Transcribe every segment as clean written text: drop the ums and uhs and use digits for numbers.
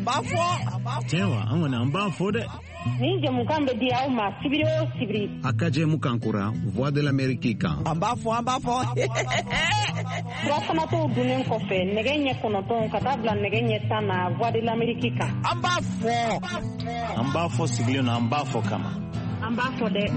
Tewa angona amba fode. Ni jamukan be dia o ma sibiri. Akaje mukankura Voix de l'Amérique kan. Amba fo. Rafana to dunen ko fe negenye kono ton katabla negenye sana Voix de l'Amérique kan. Amba fo sigile no amba fo kama. Amba fo de.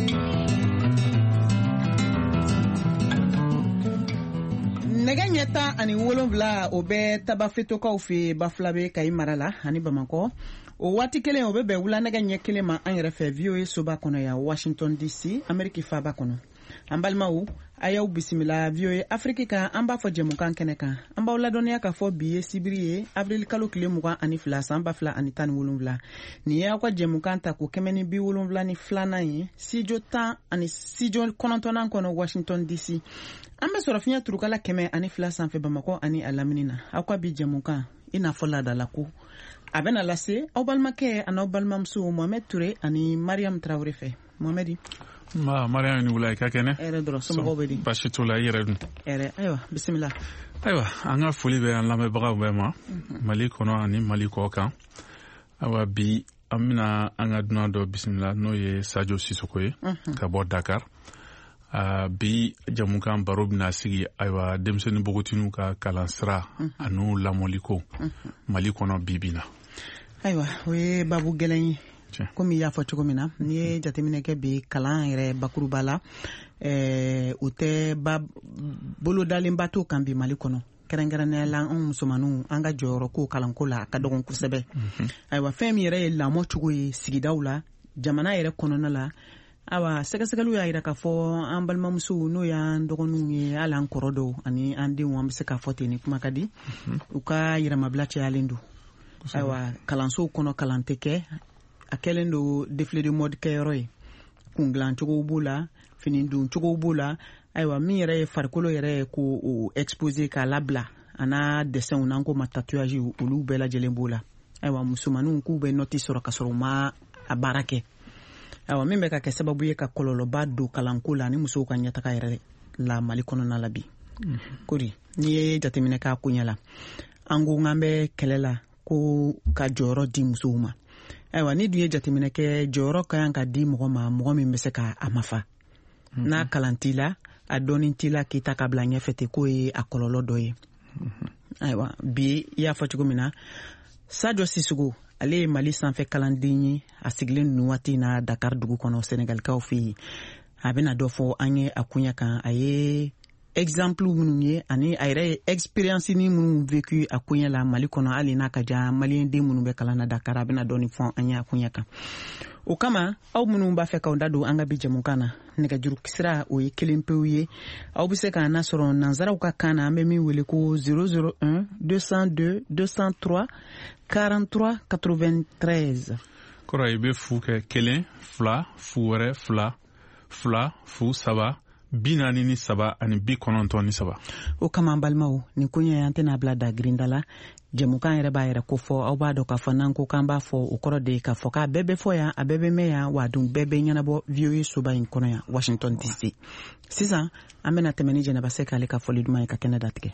Negenye ta ani wolonvla obe tabafetokaw fe baflabe kay marala ani Bamako. O wati kelen o bebe wula negenye kelen ma an yɛrɛ fɛ VOA soba kɔnɔ ya Washington DC Ameriki faba kɔnɔ. An balimaw ayaw bisimila VOA Afrique kan an b'a fɔ jɛmukan kɛnɛ kan. An b'aw ladɔnniya ka fɔ bi ye sibiri ye avril kalo tile 22 san 2017. Ni ye aw ka jɛmukan ta ko 172 ye studio 10 ani studio 9 kɔnɔ Washington DC. An bɛ sɔrɔ fiɲɛ turukala 102 sanfɛ Bamako ani a lamini na. Aw ka bi jɛmukan i n'a fɔ ladala ko a bɛna lase aw balimakɛ ani aw balimamuso Mohamed Touré ani Mariam Traoré fɛ. Mohamed Mariam ni wula ka kɛnɛ. Ere dɔrɔn somɔgɔw bɛ di. Basi t'o la i yɛrɛ dun. Ere ayiwa bisimila. Ayiwa an ka foli bɛ an lamɛnbagaw bɛɛ ma Mali kɔnɔ ani Mali kɔ kan. Ayiwa bi an bɛna an ka dunan dɔ bisimila n'o ye Sadio Sissoko ye ka bɔ Dakar. Bi jamukan baro bɛna sigi ayiwa denmisɛnnin npogotigiw ka kalansira ani lamɔliko Mali kɔnɔ bi bi na. Ayiwa o ye babu gɛlɛn ye. Komi i y'a fɔ cogo min na ni ye jateminɛ kɛ bi kalan yɛrɛ bakuruba la o tɛ bolodalenba t'o kan bi Mali kɔnɔ kɛrɛnkɛrɛnnenya la an musomanninw an ka jɔyɔrɔ ko kalanko la a ka dɔgɔn kosɛbɛ. Ayiwa fɛn min yɛrɛ ye lamɔ cogo ye sigidaw la jamana yɛrɛ kɔnɔna la awa sɛgɛsɛgɛliw y'a yira k'a fɔ an balimamusow n'o y'an dɔgɔninw ye hali an kɔrɔ dɔw ani an denw an bɛ se k'a fɔ ten ni kuma ka di u ka yɛrɛmabila cayalen don. Ayiwa kalansow kɔnɔ kalan tɛ kɛ a kɛlen do défilé de mode kɛyɔrɔ ye kungilan cogow b'o la fini don cogow b'o la ayiwa min yɛrɛ ye farikolo yɛrɛ ye ko exposé k'a labila a n'a dessinw n'an ko ma tatouage olu bɛɛ lajɛlen b'o la ayiwa musomaninw k'u bɛ nɔti sɔrɔ ka sɔrɔ u ma a baara kɛ ayiwa min bɛ ka kɛ sababu ye ka kɔlɔlɔba don kalanko la ni musow ka ɲɛtaga yɛrɛ la Mali kɔnɔna la bi kori n'i ye jateminɛ k'a ko ɲɛ la an ko k'an bɛ kɛlɛ la ko ka jɔyɔrɔ di musow ma. Ayiwa ni dun ye jateminɛ kɛ jɔyɔrɔ ka kan ka di mɔgɔ ma mɔgɔ min bɛ se ka a mafa n'a kalan t'i la a dɔɔnin t'i la k'i ta ka bila ɲɛfɛ ten k'o ye a kɔlɔlɔ dɔ ye. Ayiwa bi i y'a fɔ cogo min na Sadio Sissoko ale ye Mali sanfɛ kalanden ye a sigilen nin waati na Dakar dugu kɔnɔ Senegalikaw fɛ yen a bɛna dɔ fɔ an ye a kunya kan a ye exemple minnu ye ani a yɛrɛ ye expérience ni minnu vécu a kunya la Mali kɔnɔ hali n'a ka jan malien den minnu bɛ kalan na Dakar a bɛna dɔɔnin fɔ an ye a kunya kan o kama aw minnu b'a fɛ k'aw da don an ka bi jamukan na nɛgɛjuru sira o ye 1 pewu ye aw bɛ se k'an lasɔrɔ nanzaraw ka kan na an bɛ min wele ko 001 202 203 43 93 kɔrɔ i bɛ fu kɛ 1 2 fu wɛrɛ 2 2 fu 3 43 ani 93. O kama an balimaw ni kunya an tɛna bila da girinda la jɛmukan yɛrɛ b'a yɛrɛ ko fɔ aw b'a dɔn k'a fɔ n'an ko k'an b'a fɔ o kɔrɔ de ye k'a fɔ k'a bɛɛ bɛ fɔ yan a bɛɛ bɛ mɛn yan wa dun bɛɛ bɛ ɲɛnabɔ VOA soba in kɔnɔ yan Washington DC. Sisan an bɛna tɛmɛ ni Jɛnɛba Sɛki ale ka fɔli duman ye ka kɛnɛ datigɛ.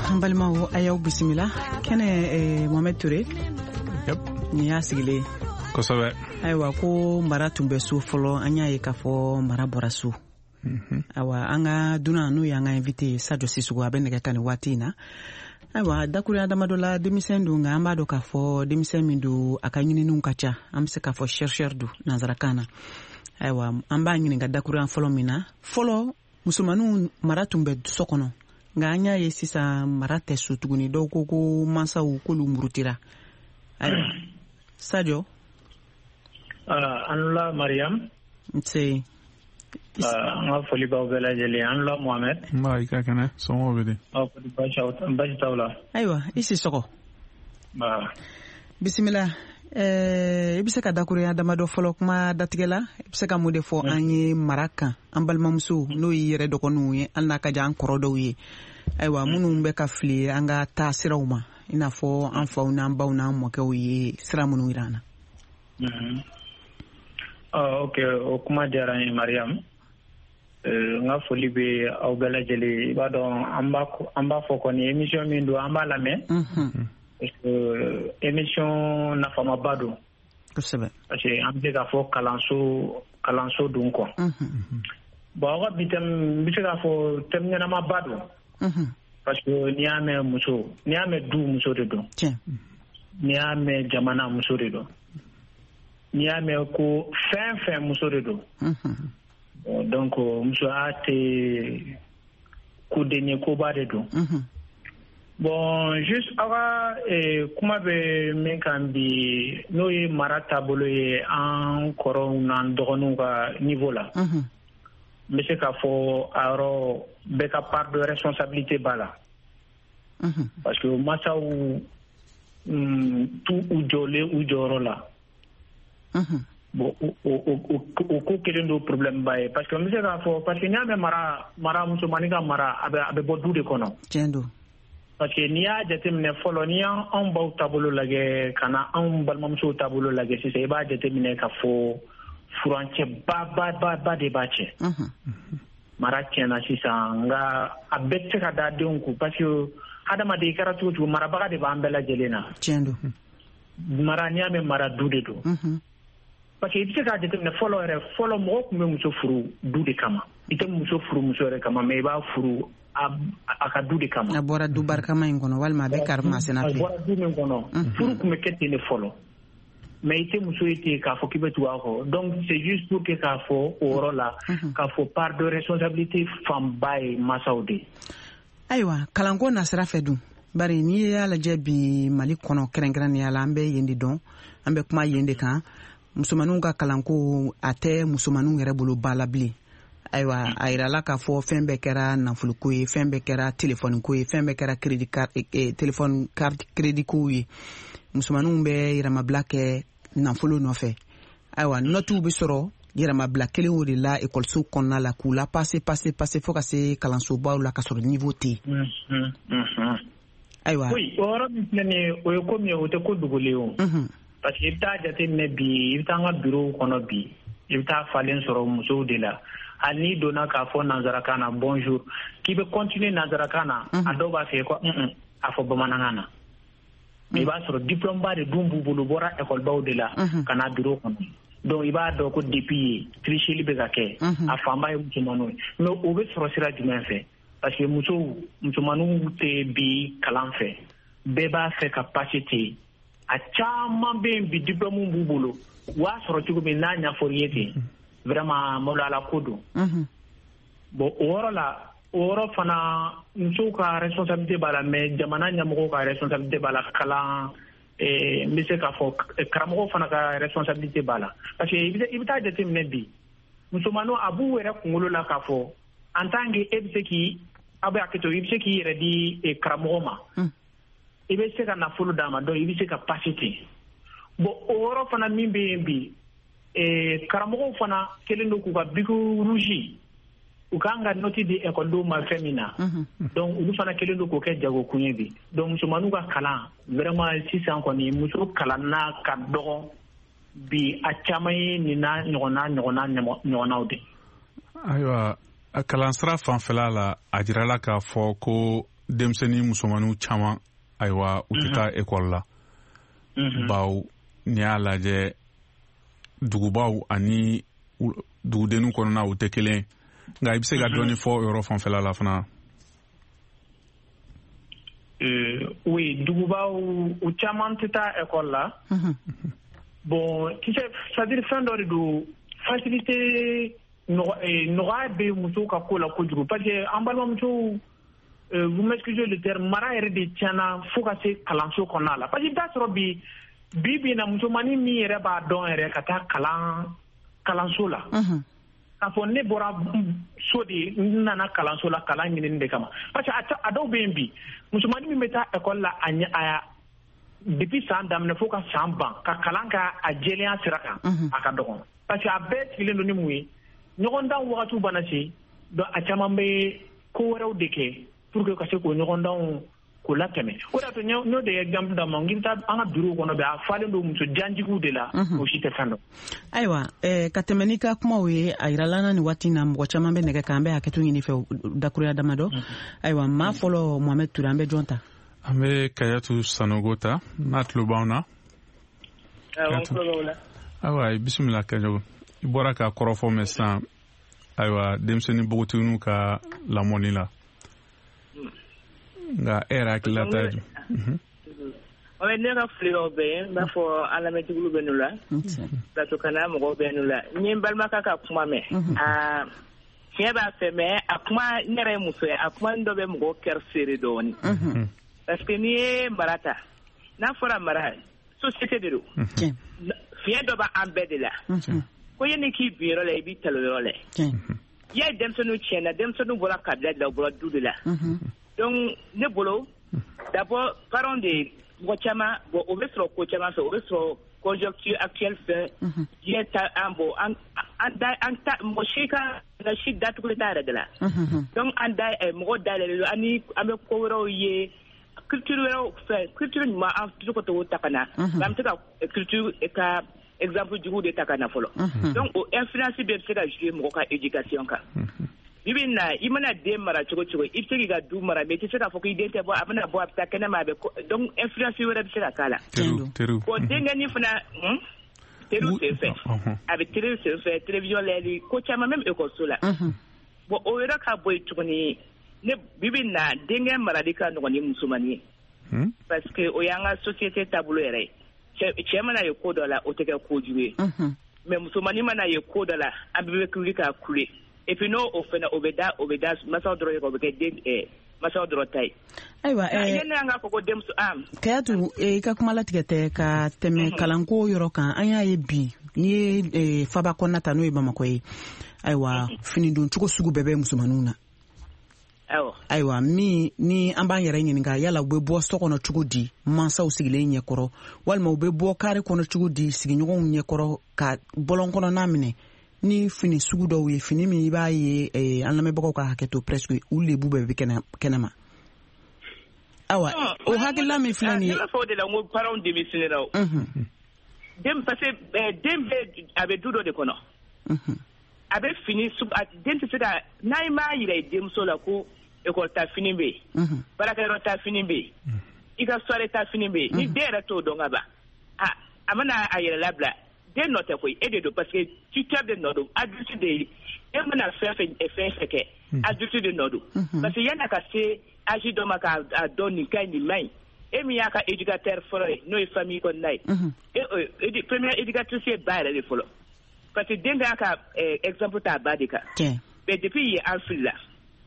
an balimaw a y'aw bisimila kɛnɛ Mohamed Touré ni y'a sigilen kosɛbɛ ayiwa ko mara tun bɛ so fɔlɔ an y'a ye k'a fɔ mara bɔra so ayiwa an ka dunan n'o y'an ka invité Sadio Sissogo a bɛ nɛgɛ kan nin waati in na ayiwa dakuruya damadɔ la denmisɛn don nka an b'a dɔn k'a fɔ denmisɛn min don a ka ɲininiw ka ca an bɛ se k'a fɔ chercheur don nanzarakan na ayiwa an b'a ɲininka dakuruya fɔlɔ min na fɔlɔ musomaninw mara tun bɛ so kɔnɔ nka an y'a ye sisan mara tɛ so tuguni dɔw ko mansaw k'olu murutira ayiwa Sadio Anula Mariam nse an ka foli b'aw bɛɛ lajɛlen Anula Mohamed i ka kɛnɛ sɔngɔ bɛ di baasi t'aw la ayiwa i si sɔgɔ bisimila i bɛ se ka dakuruya damadɔ fɔlɔ kuma datigɛ la i bɛ se ka mun de fɔ an ye mara kan an balimamuso n'o y'i yɛrɛ dɔgɔninw ye hali n'a ka jan an kɔrɔ dɔw ye ayiwa minnu bɛ ka fili an ka taa siraw ma i n'a fɔ an faw n'an baw n'an mɔkɛw ye sira minnu yira an na. Ok, o kuma diyara n ye Mariam n ka foli bɛ aw bɛɛ lajɛlen i b'a dɔn an b'a fɔ kɔni émission min don an b'a lamɛn parce que émission nafamaba don kosɛbɛ parce que an bɛ se k'a fɔ kalanso don quoi bon aw ka bi thème n bɛ se k'a fɔ thème ɲɛnamaba don parce que n'i y'a mɛn muso n'i y'a mɛn du muso de don n'i y'a mɛn jamana muso de don n'i y'a mɛn ko fɛn muso de don donc musoya tɛ koden ye koba de don bon juste aw ka kuma bɛ min kan bi n'o ye mara taabolo ye an kɔrɔw n'an dɔgɔninw ka niveau la n bɛ se k'a fɔ a yɔrɔ bɛɛ ka part de responsabilité b'a la parce que masaw tu u jɔlen u jɔyɔrɔ la bon o ko kelen don problème ba ye parce que n bɛ se k'a fɔ parce que n'i y'a mɛn mara musomanin ka mara a bɛ bɔ du de kɔnɔ tiɲɛ don parce que n'i y'a jateminɛ fɔlɔ n'i y'anw baw taabolo lajɛ ka na anw balimamusow taabolo lajɛ sisan i b'a jateminɛ ka fɔ furancɛ ba de b'a cɛ mara tiɲɛna sisan nka a bɛɛ tɛ se ka da denw kun parce que adamaden i kɛra cogo cogo marabaga de b'an bɛɛ lajɛlen na tiɲɛ don mara n'i y'a mɛn mara du de don parce que i bɛ se k'a jateminɛ fɔlɔ mɔgɔ tun bɛ muso furu du de kama i tɛ muso furu muso yɛrɛ kama mais i b'a furu a ka du de kama a bɔra du barikama in kɔnɔ walima a bɛ karimasina fɛ a bɔra du min kɔnɔ furu tun bɛ kɛ ten de fɔlɔ mais i tɛ muso ye ten k'a fɔ k'i bɛ tugu a kɔ donc c'est juste pour que k'a fɔ o yɔrɔ la k'a fɔ part de responsabilité fanba ye masaw de ayiwa kalanko nasira fɛ dun bari n'i y'a lajɛ bi Mali kɔnɔ kɛrɛnkɛrɛnnenya la an bɛ yen de dɔn an bɛ kuma yen de kan musomaninw ka kalanko a tɛ musomaninw yɛrɛ bolo ba la bilen ayiwa a yirala k'a fɔ fɛn bɛɛ kɛra nafoloko ye fɛn bɛɛ kɛra telefɔni ko ye fɛn bɛɛ kɛra telefɔni carte crédit kow ye musomaninw bɛ yɛrɛmabila kɛ nafolo nɔfɛ ayiwa notiw bɛ sɔrɔ yɛrɛmabila kelen o de la ekɔliso kɔnɔna la k'u la passe fo ka se kalansobaw la ka sɔrɔ niveau tɛ yen ayiwa oui o yɔrɔ min filɛ nin ye o ye ko min ye o tɛ ko dogolen o parce que i bɛ taa jateminɛ bi i bɛ taa an ka bureau kɔnɔ bi i bɛ taa falen sɔrɔ musow de la hali n'i donna k'a fɔ nanzarakan na bonjour k'i bɛ continuer nanzarakan na a dɔw b'a fɔ ye ko a fɔ bamanankan na i b'a sɔrɔ diplôme ba de dun b'u bolo bɔra école de la ka na bureau kɔnɔ donc i b'a dɔn ko depuis ye tricheli bɛ ka kɛ a fanba ye musomaninw ye mais o bɛ sɔrɔ sira jumɛn fɛ parce que musomaninw tɛ bi kalan fɛ bɛɛ b'a fɛ ka passer ten a caman bɛ yen bi diplôme b'u bolo u b'a sɔrɔ cogo min n'a ɲɛfɔri ye ten vraiment maloyala ko don bon o yɔrɔ la o yɔrɔ fana musow ka responsabilité b'a la mais jamana ɲɛmɔgɔw ka responsabilité b'a la kalan n bɛ se k'a fɔ karamɔgɔw fana ka responsabilité b'a la parce que i bɛ taa jateminɛ bi musomaninw a b'u yɛrɛ kunkolo la k'a fɔ en tant que e bɛ se aw bɛ hakɛ to i bɛ se k'i yɛrɛ di karamɔgɔ ma i bɛ se ka nafolo d'a ma donc i bɛ se ka passer ten bon o yɔrɔ fana min bɛ yen bi karamɔgɔw fana kelen don k'u ka bic rouge u k'an ka noti di ekɔlidenw ma fɛn min na donc olu fana kelen don k'o kɛ jagokun ye bi donc musomaninw ka kalan vraiment sisan kɔni muso kalanna ka dɔgɔ bi a caman ye nin n'a ɲɔgɔnnaw de ayiwa a kalansira fanfɛla la a jirala k'a fɔ ko denmisɛnnin musomanninw caman ayiwa u tɛ taa ekɔli la baw n'i y'a lajɛ dugubaw ani dugudenninw kɔnɔna u tɛ kelen nka i bɛ se ka dɔɔni fɔ yɔrɔ fanfɛla la fana. Oui, dugubaw u caman tɛ taa ekɔli la. Bon, tu sais, c'est-à-dire fɛn dɔ de don facilité nɔgɔya bɛ musow ka ko la kojugu parce que an balimamusow vous m'excusez le terme mara yɛrɛ de tiɲɛna fo ka se kalanso kɔnɔna la parce que i bɛ taa sɔrɔ bi na musomanin min yɛrɛ b'a dɔn yɛrɛ ka taa kalanso la k'a fɔ ne bɔra so de n nana kalanso la kalan ɲinini de kama parce que a dɔw bɛ yen bi musomanin min bɛ taa ekɔli la a depuis san daminɛ fo ka san ban ka kalan ka a jɛlenya sira kan a ka dɔgɔn parce que a bɛɛ sigilen don ni mun ye ɲɔgɔndan wagatiw bana se donc a caman bɛ ko wɛrɛw de kɛ pour que ka se k'o ɲɔgɔndanw k'o latɛmɛ o de y'a to n'o de ye exemple d'a ma n k'i bɛ taa an ka bureau kɔnɔ bɛ a falen don muso janjigiw de la o si tɛ fɛn dɔn. Ayiwa ka tɛmɛ n'i ka kumaw ye a yirala na nin waati in na mɔgɔ caman bɛ nɛgɛ kan an bɛ hakɛto ɲini fɛ dakuruya damadɔ ayiwa maa fɔlɔ Mohamed Ture an bɛ jɔn ta. An bɛ Kayatu Sanogo ta n'a tulo b'anw na. Ayiwa bisimila Kajogo i bɔra ka kɔrɔfɔ mɛn sisan ayiwa denmisɛnnin npogotigininw ka lamɔni la nka e yɛrɛ hakilila ta ye ne ka fili dɔw bɛ yen n b'a fɔ an lamɛntigiw bɛ n'u la plateau kana mɔgɔw bɛ n'u la n ye n balimakɛ ka kuma mɛn tiɲɛ b'a fɛ mɛ a kuma ne yɛrɛ ye muso ye a kuma dɔ bɛ mɔgɔw kɛra seere dɔɔnin parce que n'i ye mara ta n'a fɔra mara société de don fiɲɛ dɔ b'an bɛɛ de la ko yanni k'i bin yɔrɔ la i b'i talo yɔrɔ la i y'a ye denmisɛnninw tiɲɛna denmisɛnninw bɔra kabila de la u bɔra du de la donc ne bolo d'abord parents de mɔgɔ caman bon o bɛ sɔrɔ ko caman fɛ o bɛ sɔrɔ conjoncture actuelle fɛ diɲɛ ta an bon an ta mɔgɔ si ka si datugu t'a yɛrɛ de la donc an da mɔgɔ dayɛlɛlen don an bɛ ko wɛrɛw ye culture wɛrɛw fɛ culture ɲuman an tɛ se ka t'o ta ka na mais an bɛ se ka culture ka exemple jugu de ta ka na fɔlɔ donc o influence bɛɛ bɛ se ka jouer mɔgɔ ka éducation kan bibi na i mana den mara cogo cogo i bɛ se k'i ka du mara mais i tɛ se k'a fɔ k'i den tɛ bɔ a bɛna bɔ a bɛ taa kɛnɛma a bɛ donc influence wɛrɛ bɛ se ka k'a la bon denkɛnin fana teriw sen fɛ a bɛ teriw sen fɛ télévision layɛli ko caman même ekɔliso la bon o yɔrɔ ka bɔ yen tuguni ne bibi na denkɛ marali ka nɔgɔn ni musomanin ye parce que o y'an ka société taabolo yɛrɛ ye cɛ mana ye ko dɔ la o tɛ kɛ kojugu ye mais musomanin mana ye ko dɔ la an bɛɛ bɛ wuli k'a kule et puis n'o fana o bɛ da masaw dɔrɔn ye o bɛ kɛ masaw dɔrɔn ta ye. Ayiwa yanni an k'a fɔ ko denmuso Kayatu i ka kuma latigɛ tɛ ka tɛmɛ kalanko yɔrɔ kan an y'a ye bi n'i ye Faba kɔnɔna ta n'o ye Bamakɔ ye ayiwa fini don cogo sugu bɛɛ bɛ musomaninw na. Ayiwa ni an b'an yɛrɛ ɲininka yala u bɛ bɔ so kɔnɔ cogo di mansaw sigilen ɲɛkɔrɔ walima u bɛ bɔ kare kɔnɔ cogo di sigiɲɔgɔnw ɲɛkɔrɔ ka bɔlɔn kɔnɔna minɛ ni fini sugu dɔw ye fini min i b'a ye an lamɛnbagaw ka hakɛto presque u lebu bɛɛ bɛ kɛnɛma. Awa o hakilila min filɛ nin ye. Ne b'a fɔ o de la n ko parents démissionnaires o. Parce que den bɛ a bɛ du dɔ de kɔnɔ. A bɛ fini den tɛ se ka n'a ye m'a yira i denmuso la ko école ta fini bɛ yen baarakɛyɔrɔ ta fini bɛ yen i ka soirée ta fini bɛ yen ni den yɛrɛ t'o dɔn ka ban a mana a yɛrɛ labila den nɔ tɛ koyi e de don parce que tuteur de nɔ don adulte de ye e mana fɛn fɛn kɛ adulte de nɔ don parce que yanni a ka se âge dɔ ma k'a dɔn nin ka ɲi nin man ɲi e min y'a ka éducateur fɔlɔ ye n'o ye famille kɔnɔna ye première éducatrice ye ba yɛrɛ de fɔlɔ parce que den bɛ ka exemple ta a ba de kan mais depuis ye an fili la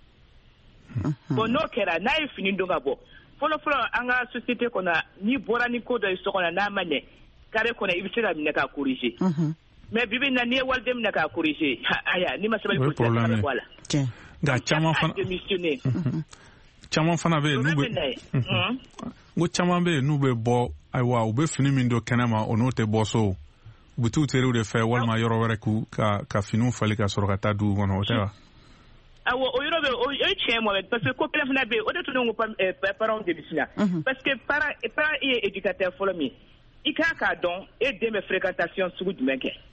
bon n'o kɛra n'a ye fini don ka bɔ fɔlɔ an ka société kɔnɔ n'i bɔra ni ko dɔ ye so kɔnɔ n'a ma ɲɛ carré kɔnɔ i bɛ se ka minɛ k'a corriger mais bibi na n'i ye waliden minɛ k'a corriger aya n'i ma sabali ko tɛ bɔ a la nka caman fana bɛ yen n'u bɛ bɔ ayiwa u bɛ fini min don kɛnɛma o n'o tɛ bɔ so u bɛ t'u teriw de fɛ walima yɔrɔ wɛrɛ k'u ka finiw fali ka sɔrɔ ka taa dugu kɔnɔ o tɛ wa. Awɔ o yɔrɔ bɛ o ye tiɲɛ Mohamed parce que ko kelen fana bɛ yen o de tun ko parents démissionnaires parce que parent ye éducateur fɔlɔ min i kan k'a dɔn e den bɛ fréquentation sugu jumɛn kɛ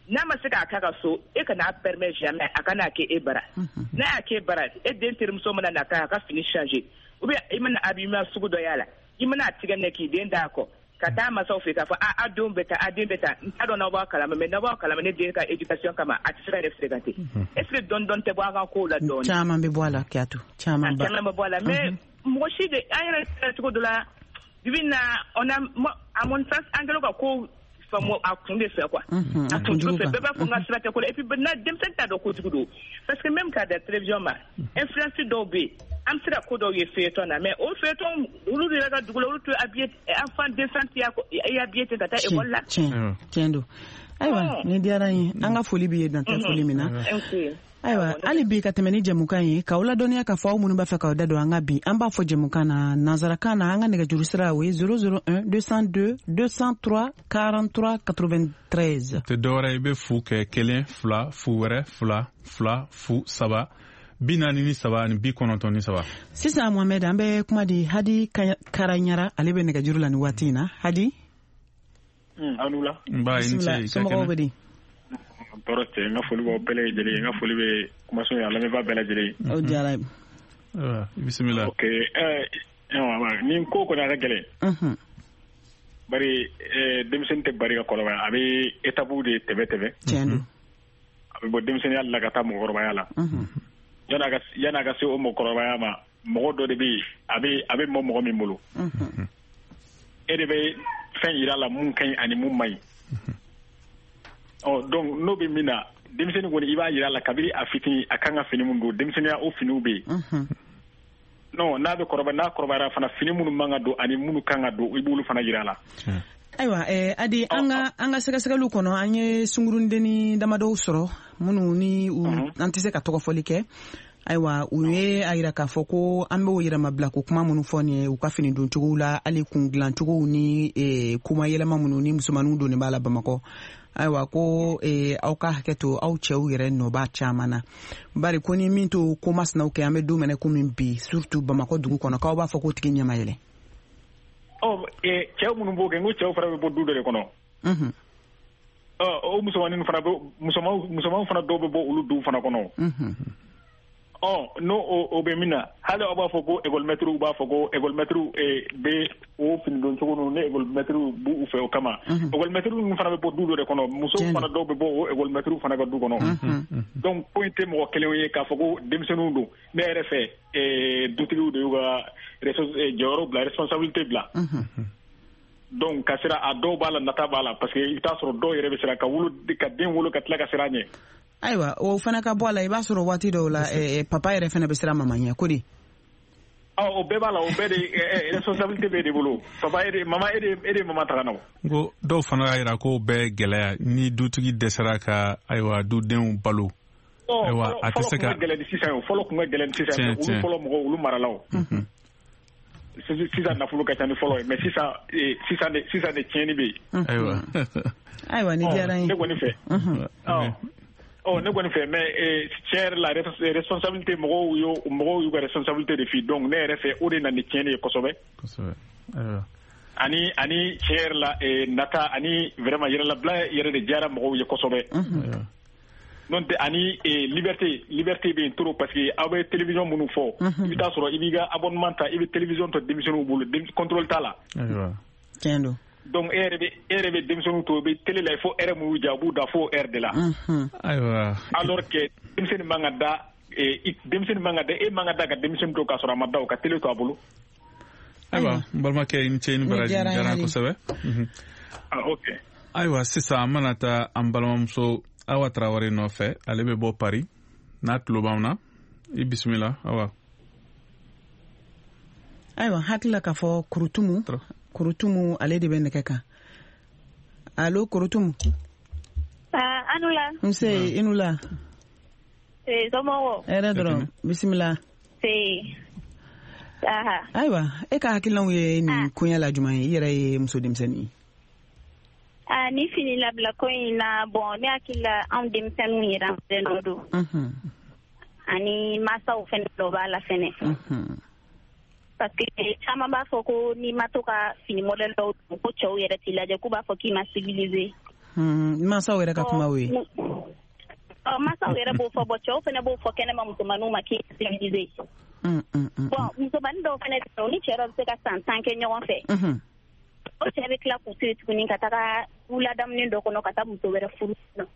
n'a ma se k'a k'a ka so e kana permet jamais a kana kɛ e bara n'a y'a kɛ bara e den terimuso mana na a ka fini changer ou bien i mana habillement sugu dɔ y'a la i mana tigɛ minɛ k'i den d'a kɔ ka taa masaw fɛ k'a fɔ a denw bɛ taa a den bɛ taa n t'a dɔn n'aw b'a kalama mais n'aw b'a kalama ne den ka éducation kama a tɛ se ka yɛrɛ fréquenter est-ce que dɔɔni tɛ bɔ an ka kow la dɔɔni caman bɛ bɔ a la Kiyatu caman bɛ bɔ a la mais mɔgɔ si de an yɛrɛ cogo dɔ la bibi na on a à mon sens an kɛlen ka ko famo a kun de fɛ quoi a kun de fɛ bɛɛ b'a fɔ n ka sira tɛ ko la et puis na denmisɛnnin t'a dɔn kojugu don parce que même k'a da télévision ma influence dɔw bɛ yen an bɛ se ka ko dɔw ye feuilleton na mais o feuilleton olu de yɛrɛ ka dugu la olu tɛ habillé enfant décent i habillé ten ka taa école la tiɲɛ don ayiwa ni diyara n ye an ka foli b'i ye dan tɛ foli min na ayiwa hali bi ka tɛmɛ ni jɛmukan ye k'aw ladɔnniya k'a fɔ aw minnu b'a fɛ k'aw da don an ka bi an b'a fɔ jɛmukan na nanzarakan na an ka nɛgɛjuru sira o ye 001 202 203 43 93 tɛ dɔwɛrɛ i bɛ fu kɛ 1 2 fu wɛrɛ 2 2 fu 3 43 ani 93 sisan Mohamed an bɛ kuma di Hadi Karaɲara ale bɛ nɛgɛjuru la ni waati in na Hadi anula nba i ni ce somɔgɔw bɛ di tɔɔrɔ tɛ n ka foli b'aw bɛɛ lajɛlen n ka foli bɛ kumaso a lamɛnbaa bɛɛ lajɛlen o diyara bisimila ok ni ko kɔni a ka gɛlɛn bari denmisɛnnin tɛ bari ka kɔrɔbaya a bɛ étape de tɛbɛ tiɲɛ don a bɛ bɔ denmisɛnninya la ka taa mɔgɔkɔrɔbaya la yan'a ka se o mɔgɔkɔrɔbaya ma mɔgɔ dɔ de bɛ yen a bɛ mɔgɔ min bolo e de bɛ fɛn yira la mun ka ɲi ani mun man ɲi donc n'o bɛ min na denmisɛnnin kɔni i b'a yira la kabini a fitinin a kan ka fini mun don denmisɛnninya o finiw bɛ yen non n'a kɔrɔbayara fana fini minnu man ka don ani minnu kan ka don i b'olu fana yira la ayiwa Adi an ka sɛgɛsɛgɛliw kɔnɔ an ye sungurundenni damadɔw sɔrɔ minnu ni an tɛ se ka tɔgɔfɔli kɛ ayiwa u ye a yira k'a fɔ ko an bɛ o yɛrɛmabila ko kuma minnu fɔ nin ye u ka fini don cogow la hali kun dilan cogow ni kuma yɛlɛma minnu ni musomaninw donnen b'a la Bamakɔ ayiwa ko aw ka hakɛ to aw cɛw yɛrɛ nɔba caman na bari ko ni min to ko masinaw kɛ an bɛ don minɛ komi bi surtout Bamakɔ dugu kɔnɔ k'aw b'a fɔ ko tigi ɲɛma yɛlɛ cɛw minnu b'o kɛ n ko cɛw fana bɛ bɔ du dɔ de kɔnɔ o musomaninw fana dɔw bɛ bɔ olu duw fana kɔnɔ n'o o bɛ min na hali aw b'a fɔ ko école-maîtres b'a fɔ ko école-maîtres bɛ o fini don cogo ninnu ne école-maîtres b'u fɛ o kama école-maîtres ninnu fana bɛ bɔ du dɔ de kɔnɔ musow fana dɔw bɛ bɔ o école-maîtres fana ka du kɔnɔ donc ko in tɛ mɔgɔ kelenw ye k'a fɔ ko denmisɛnninw don ne yɛrɛ fɛ dutigiw de y'u ka jɔyɔrɔ bila responsabilité bila donc ka sira a dɔw b'a la nata b'a la parce que i t'a sɔrɔ dɔw yɛrɛ bɛ siran ka den wolo ka tila ka siran ɲɛ ayiwa o fana ka bɔ a la i b'a sɔrɔ waati dɔw la papa yɛrɛ fana bɛ siran mama ɲɛ ko di o bɛɛ b'a la o bɛɛ de responsabilité b'e de bolo papa mama e de mama taga na o n ko dɔw fana y'a jira ko bɛɛ gɛlɛya ni dutigi dɛsɛra ka ayiwa dudenw balo ayiwa a tɛ se ka fɔlɔ kun ka gɛlɛn ni sisan olu fɔlɔ mɔgɔw olu marala o sisan nafolo ka ca ni fɔlɔ ye mais sisan de tiɲɛni bɛ yen ayiwa ni diyara n ye ne kɔni fɛ ne kɔni fɛ mais tiɲɛ yɛrɛ la responsabilité mɔgɔw y'u ka responsabilité de fi donc ne yɛrɛ fɛ o de na ni tiɲɛni ye kosɛbɛ ani tiɲɛ yɛrɛ la nata ani vraiment yɛrɛlabila yɛrɛ de diyara mɔgɔw ye kosɛbɛ n'o tɛ ani liberté bɛ yen trop parce que aw bɛ télévision minnu fɔ i bɛ taa sɔrɔ i b'i ka abonnement ta i bɛ télévision to denmisɛnninw bolo contrôle t'a la tiɲɛ don donc e yɛrɛ bɛ denmisɛnninw to bɛ télé la il faut heure min y'u diya u b'u da fo heure de la alors que denmisɛnnin man ka da e man ka da ka denmisɛnnin to k'a sɔrɔ a ma da o ka télé to a bolo ayiwa n balimakɛ i ni ce i ni baraji diyara n kosɛbɛ ok ayiwa sisan an mana taa an balimamuso Awa Traoré nɔfɛ ale bɛ bɔ Paris n'a tulo b'anw na i bisimila Awa ayiwa hakilila k'a fɔ Kurutumu ale de bɛ nɛgɛ kan allo Kurutumu Anula nse i nu la somɔgɔw hɛrɛ dɔrɔn bisimila ayiwa e ka hakililaw ye nin koɲɛ la jumɛn ye i yɛrɛ ye muso denmisɛnnin ye ni fini labila ko in na bon ne hakili la anw denmisɛnninw yɛrɛ don ani masaw fɛnɛ dɔ b'a la fɛnɛ parce que caman b'a fɔ ko n'i ma to ka fini modèle dɔw don ko cɛw yɛrɛ t'i lajɛ k'u b'a fɔ k'i ma civiliser Masaw yɛrɛ ka kuma o ye. Masaw yɛrɛ b'o fɔ, bon cɛw fana b'o fɔ kɛnɛma musomaninw ma k'i civilisé. Bon musomanin dɔw fana ni cɛ dɔ bɛ se ka san 10 kɛ ɲɔgɔn fɛ. O cɛ bɛ tila k'u siri tuguni ka taga wuladamunin dɔ kɔnɔ ka taa muso wɛrɛ furu.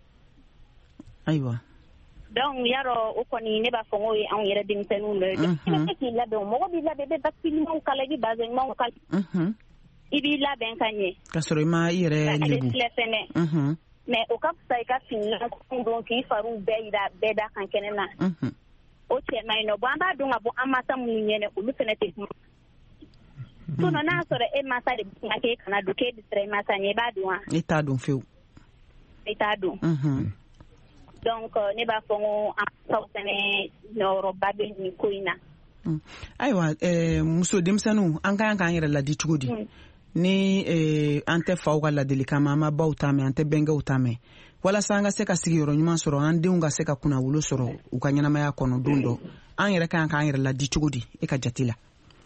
Ayiwa. Donc yaro o kɔni ne b'a fɔ ko ye anw yɛrɛ denmisɛnninw dɔ ye. Ne k'i labɛn mɔgɔ b'i labɛn i bɛ basculement kala i bɛ bazin ɲumanw kala. I b'i labɛn ka ɲɛ. Ka sɔrɔ i ma i yɛrɛ lebu. Mais o ka fisa i ka fini don k'i fariw bɛɛ yira bɛɛ da kan kɛnɛ na. O cɛ man ɲi nɔ. Bon an b'a dɔn ka bɔ an masa minnu ɲɛna olu fana tɛ kuma. Sinon n'a sɔrɔ e masa de bɛ kuma k'e kana don k'e bɛ siran i masa ɲɛ i b'a dɔn wa? I t'a dɔn fewu. I t'a dɔn. Donc ne b'a fɔ ko an masaw fana jɔyɔrɔba bɛ nin ko in na. Ayiwa muso denmisɛnninw an ka kan k'an yɛrɛ ladi cogo di? Ni an tɛ faw ka ladilikan ma an ma baw ta mɛn an tɛ bɛnkɛw ta mɛn walasa an ka se ka sigiyɔrɔ ɲuman sɔrɔ an denw ka se ka kunnawolo sɔrɔ u ka ɲɛnamaya kɔnɔ don dɔ an yɛrɛ kan k'an yɛrɛ ladi cogo di e ka jate la?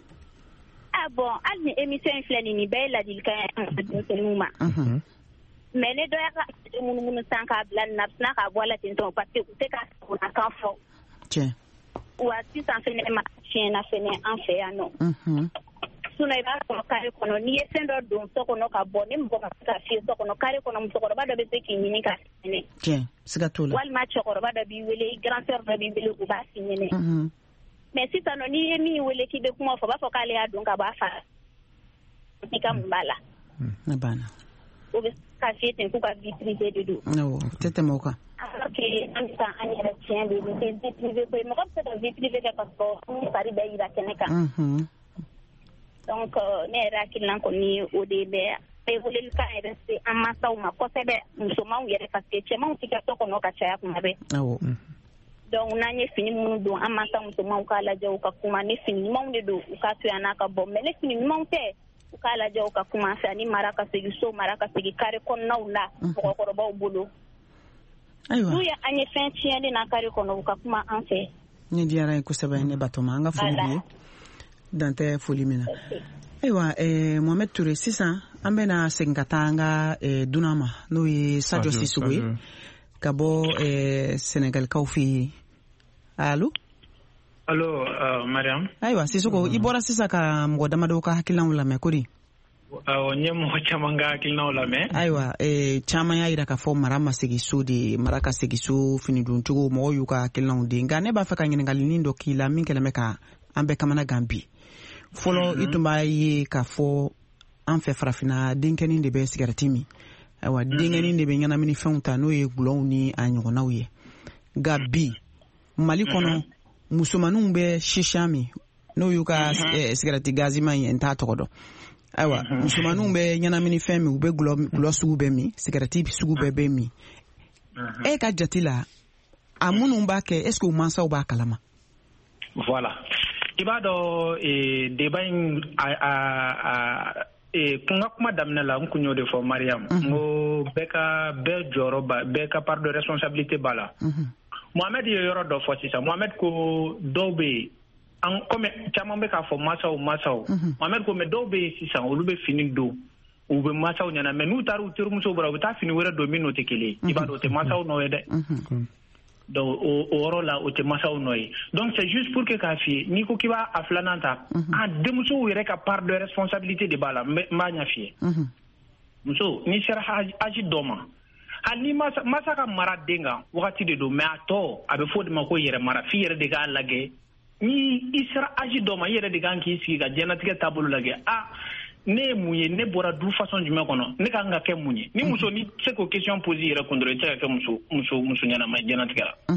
Bon hali ni émission in filɛ nin bɛɛ ye ladilikan ye an ka denmisɛnninw ma. Mais ne dɔ y'a ka munumunu san k'a bila nin na a bɛ tila k'a bɔ a la ten tɔ parce que u tɛ ka kunnakan fɔ. Tiɲɛ. Wa sisan fɛnɛ ma tiɲɛna fɛnɛ an fɛ yan nɔ. Sinon i b'a sɔrɔ carré kɔnɔ n'i ye fɛn dɔ don so kɔnɔ ka bɔ ni mɔgɔ ma se ka fiyɛ so kɔnɔ carré kɔnɔ musokɔrɔba dɔ bɛ se k'i ɲini ka ɲinɛ. Tiɲɛ siga t'o la. Walima cɛkɔrɔba dɔ b'i wele grand sœur dɔ b'i wele u b'a f'i ɲinɛ. Mais sisan nɔ n'i ye min wele k'i bɛ kuma fɔ u b'a fɔ k'ale y'a don ka bɔ a fa. I ka mun b'a la. Ne banna. O bɛ ka fiyɛ ten k'u ka vie privée de don. Awɔ tɛ tɛmɛ o kan. Alors que an bɛ taa an yɛrɛ tiɲɛ de nin tɛ vie privée ko ye mɔgɔ bɛ se ka vie privée kɛ ka sɔrɔ ni fari bɛɛ yira kɛnɛ kan. Donc ne yɛrɛ hakilina kɔni o de bɛ welelikan yɛrɛ se an masaw ma kosɛbɛ musomanw yɛrɛ parce que cɛmanw tɛ kɛ so kɔnɔ ka caya kuma bɛɛ. Awɔ. Donc n'an ye fini minnu don an masa musomanw k'a lajɛ u ka kuma ni fini ɲumanw de don u k'a to yan n'a ka bɔ mais ni fini ɲumanw tɛ u k'a lajɛ u ka kuma fɛ ani mara ka segin so mara ka segin carré kɔnɔnaw la mɔgɔkɔrɔbaw bolo. Ayiwa. N'u ye an ye fɛn tiɲɛli na carré kɔnɔ u ka kuma an fɛ. Ne diyara ye kosɛbɛ ne Batoma an ka foli b'i ye dan tɛ foli min na. Ayiwa Mohamed Touré sisan an bɛna segin ka taa an ka dunan ma n'o ye Sadio Sissoco ye ka bɔ Sénégalikaw fɛ yen. Allo? Allo Mariam. Ayiwa Sissoco i bɔra sisan ka mɔgɔ damadɔ ka hakilinaw lamɛn ko di? N ye mɔgɔ caman ka hakilinaw lamɛn. Ayiwa caman y'a jira k'a fɔ mara ma segin so de mara ka segin so fini don cogo mɔgɔw y'u ka hakilinaw di nka ne b'a fɛ ka ɲininkali dɔ k'i la min kɛlen bɛ ka an bɛɛ kamana gan bi. Fɔlɔ i tun b'a ye k'a fɔ an fɛ farafinna denkɛnin de bɛ sigarɛti min ayiwa denkɛnin de bɛ ɲɛnamini fɛnw ta n'o ye gulɔw ni a ɲɔgɔnnaw ye nka bi Mali kɔnɔ musomaninw bɛ shisha min n'o y'u ka sigarɛti gazima ye n t'a tɔgɔ dɔn ayiwa musomaninw bɛ ɲɛnamini fɛn min u bɛ gulɔ sugu bɛɛ min sigarɛti sugu bɛɛ bɛ min e ka jate la a minnu b'a kɛ est-ce que u mansaw b'a kalama? Voilà. I b'a dɔn débat in kun ka kuma daminɛ la n kun y'o de fɔ Mariam n ko bɛɛ jɔyɔrɔ bɛɛ ka part de responsabilité b'a la. Mohamed ye yɔrɔ dɔ fɔ sisan Mohamed ko dɔw bɛ yen comme caman bɛ k'a fɔ masaw Mohamed ko mais dɔw bɛ yen sisan olu bɛ fini don u bɛ masaw ɲɛna mais n'u taara u terimusow bara u bɛ taa fini wɛrɛ don min n'o tɛ kelen ye i b'a dɔn o tɛ masaw nɔ ye dɛ. Donc o yɔrɔ la o tɛ masaw nɔ ye donc c'est juste pour que k'a f'i ye n'i ko k'i b'a a filanan ta denmusow yɛrɛ ka part de responsabilité de b'a la n b'a ɲɛ f'i ye muso n'i sera âge dɔ ma hali ni masa ka mara den kan wagati de don mais a tɔ a bɛ fɔ o de ma ko yɛrɛ mara f'i yɛrɛ de k'a lajɛ ni i sera âge dɔ ma i yɛrɛ de kan k'i sigi ka diɲɛlatigɛ taabolo lajɛ ne ye mun ye ne bɔra du façon jumɛn kɔnɔ ne kan ka kɛ mun ye ni muso ni se k'o question poser yɛrɛ kun dɔrɔn i tɛ se ka kɛ muso ɲɛnama ye diɲɛlatigɛ la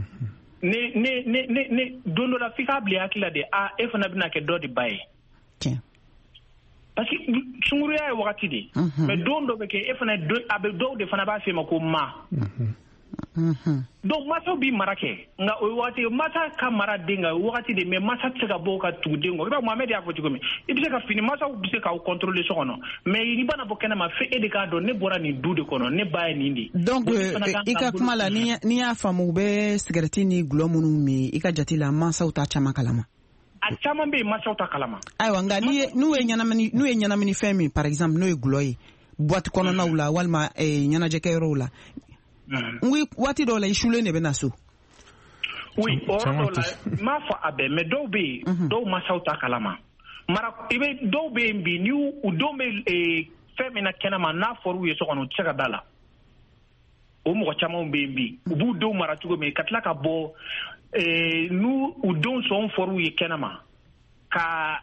ne don dɔ la f'i k'a bila i hakili la de e fana bɛna kɛ dɔ de ba ye parce que sunkuruya ye wagati de mais don dɔ bɛ kɛ e fana a bɛ dɔw de fana b'a f'e ma ko ma donc masaw b'i mara kɛ nka o wagati masa ka mara den kan o wagati de mais masa tɛ se ka bɔ ka tugu den kɔ i b'a Mohamed y'a fɔ cogo min i bɛ se ka fini masaw bɛ se k'aw contrôler so kɔnɔ mais i bana bɔ kɛnɛma fo e de k'a dɔn ne bɔra nin du de kɔnɔ ne ba ye nin de. Donc i ka kuma la n'i y'a faamu u bɛ sigarɛti ni gulɔ minnu min i ka jate la mansaw t'a caman kalama. A caman bɛ yen mansaw t'a kalama. Ayiwa nka n'u ye ɲɛnamini fɛn min par exemple n'o ye gulɔ ye boîte kɔnɔnaw la walima ɲɛnajɛkɛyɔrɔw la oui waati dɔw la i sulen de bɛna so oui o dɔw la m'a fɔ a bɛɛ mais dɔw bɛ yen dɔw masaw ta kalama mara i bɛ dɔw bɛ yen bi ni u denw bɛ fɛn min na kɛnɛma n'a fɔra u ye so kɔnɔ u tɛ se ka da la o mɔgɔ camanw bɛ yen bi u b'u denw mara cogo min ka tila ka bɔ n'u u denw sɔn fɔra u ye kɛnɛma ka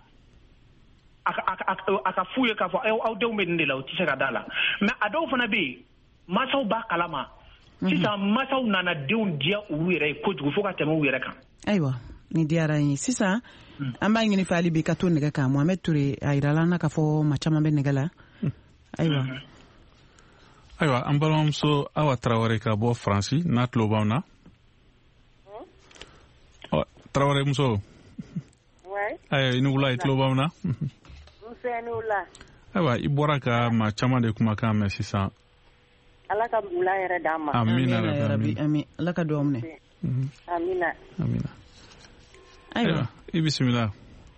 a ka f'u ye k'a fɔ aw denw bɛ nin de la u tɛ se ka da la mais a dɔw fana bɛ yen masaw b'a kalama sisan masaw nana denw diya olu yɛrɛ ye kojugu fo ka tɛmɛ u yɛrɛ kan ayiwa ni diyara n ye sisan an b'a ɲini fɛ hali bi ka to nɛgɛ kan Mohamed Ture a yirala an na k'a fɔ maa caman bɛ nɛgɛ la ayiwa an balimamuso Awa Tarawele ka bɔ Faransi n'a tulo b'anw na Tarawele muso ayiwa i ni wula i tulo b'anw na ayiwa i bɔra ka maa caman de kumakan mɛn sisan Ala ka bula yɛrɛ d'an ma amina rabi amin Ala ka dugawu minɛ amina ayiwa i bisimila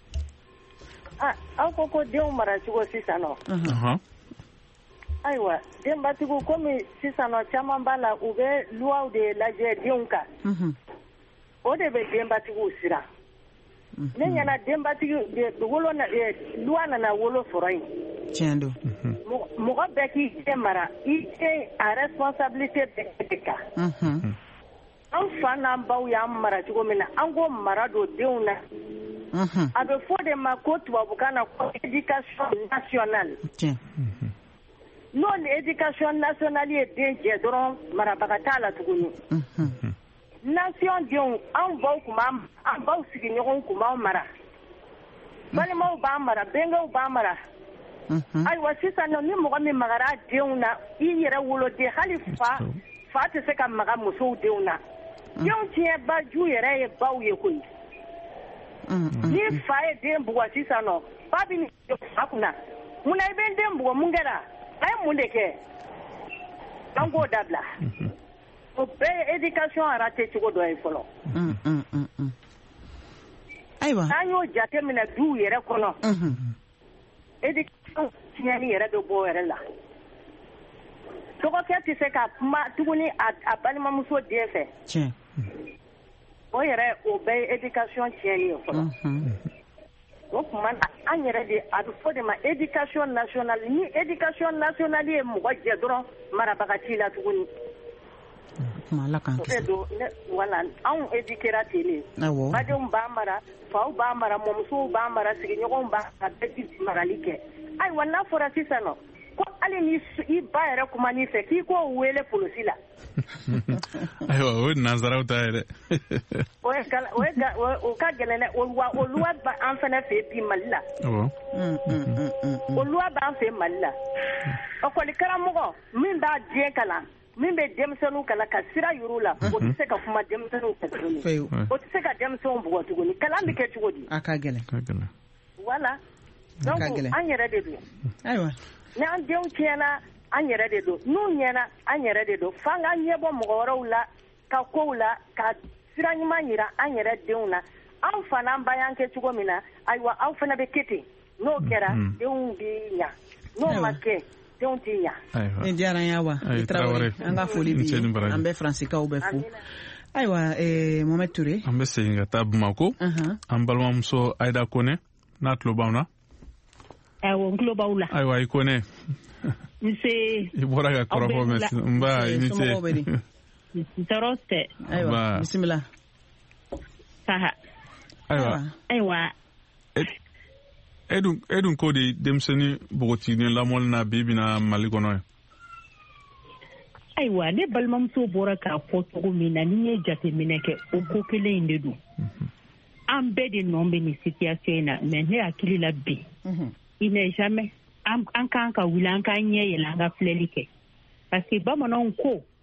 aw ko denw mara cogo sisan nɔ ayiwa denbatigiw komi sisan nɔ caman b'a la u bɛ luwaw de lajɛ denw kan o de bɛ denbatigiw siran ne ɲɛna denbatigi luwa nana wolo sɔrɔ yen tiɲɛ don mɔgɔ bɛɛ k'i den mara i den a responsabilité bɛɛ de kan an fa n'an baw y'an mara cogo min na an k'o mara don denw na a bɛ fɔ de ma ko tubabukan na ko éducation nationale n'o ni éducation nationale ye den jɛ dɔrɔn marabaga t'a la tuguni nation denw an baw sigiɲɔgɔnw kun b'an mara balimaw b'an mara bengew b'an mara ayiwa sisan nɔ ni mɔgɔ min magara denw na i yɛrɛ woloden hali fa tɛ se ka maga musow denw na denw tiɲɛba ju yɛrɛ ye baw ye koyi ni fa ye den bugɔ sisan nɔ ba bɛ nin fa kunna munna i bɛ n den bugɔ mun kɛra a ye mun de kɛ an k'o dabila o bɛɛ ye éducation raté cogo dɔ ye fɔlɔ ayiwa n'an y'o jate minɛ duw yɛrɛ kɔnɔ éducation tiɲɛni yɛrɛ bɛ bɔ o yɛrɛ la dɔgɔkɛ tɛ se ka kuma tuguni a balimamuso den fɛ o yɛrɛ o bɛɛ ye éducation tiɲɛni ye fɔlɔ o tuma na an yɛrɛ de a bɛ fɔ de ma éducation nationale ni éducation nationale ye mɔgɔ jɛ dɔrɔn marabaga t'i la tuguni wala anw éduquera ten de badenw b'a mara faw b'a mara mɔmusow b'a mara sigiɲɔgɔnw b'a mara bɛɛ ti marali kɛ ayiwa n'a fɔra sisan nɔ ko hali ni i ba yɛrɛ kuma n'i fɛ k'i k'o wele polisi la ayiwa o ye nansaraw ta ye dɛ o ka gɛlɛn dɛ o luwa an fɛnɛ fɛ bi Mali la o luwa b'an fɛ Mali la ɔkɔli karamɔgɔ min b'a den kalan min bɛ denmisɛnninw kalan ka sira yir'u la o tɛ se ka kuma denmisɛnninw fɛ tuguni o tɛ se ka denmisɛnninw bugɔ tuguni kalan bɛ kɛ cogo di a ka gɛlɛn voilà donc an yɛrɛ de don ayiwa ni an denw tiɲɛna an yɛrɛ de don n'u ɲɛna an yɛrɛ de don f'an ka ɲɛbɔ mɔgɔ wɛrɛw la ka kow la ka sira ɲuman yira an yɛrɛ denw na an fa n'an ba y'an kɛ cogo min na ayiwa aw fana bɛ kɛ ten n'o kɛra denw bɛ ɲa n'o ma kɛ denw tɛ ɲa. ni diyara n ye Awa Tarawele an ka foli b'i ye an bɛ Faransikaw bɛ fo ayiwa Mohamed Ture an bɛ segin ka taa Bamako an balimamuso Ayida Kone n'a tulo b'anw na n tulo b'aw la ayiwa i Kone nse i bɔra ka kɔrɔfɔ mɛ nba i ni ce tɔɔrɔ tɛ ayiwa bisimila ayiwa e dun ko de denmisɛnnin npogotiginin lamɔli na bi bina Mali kɔnɔ ye ayiwa ne balimamuso bɔra k'a fɔ cogo min na ni ye jateminɛ kɛ o ko kelen in de don an bɛɛ de nɔ bɛ nin situation in na mais ne hakili la bi il n'est jamais an kan ka wuli an k'an ɲɛ yɛlɛ an ka filɛli kɛ parce que bamananw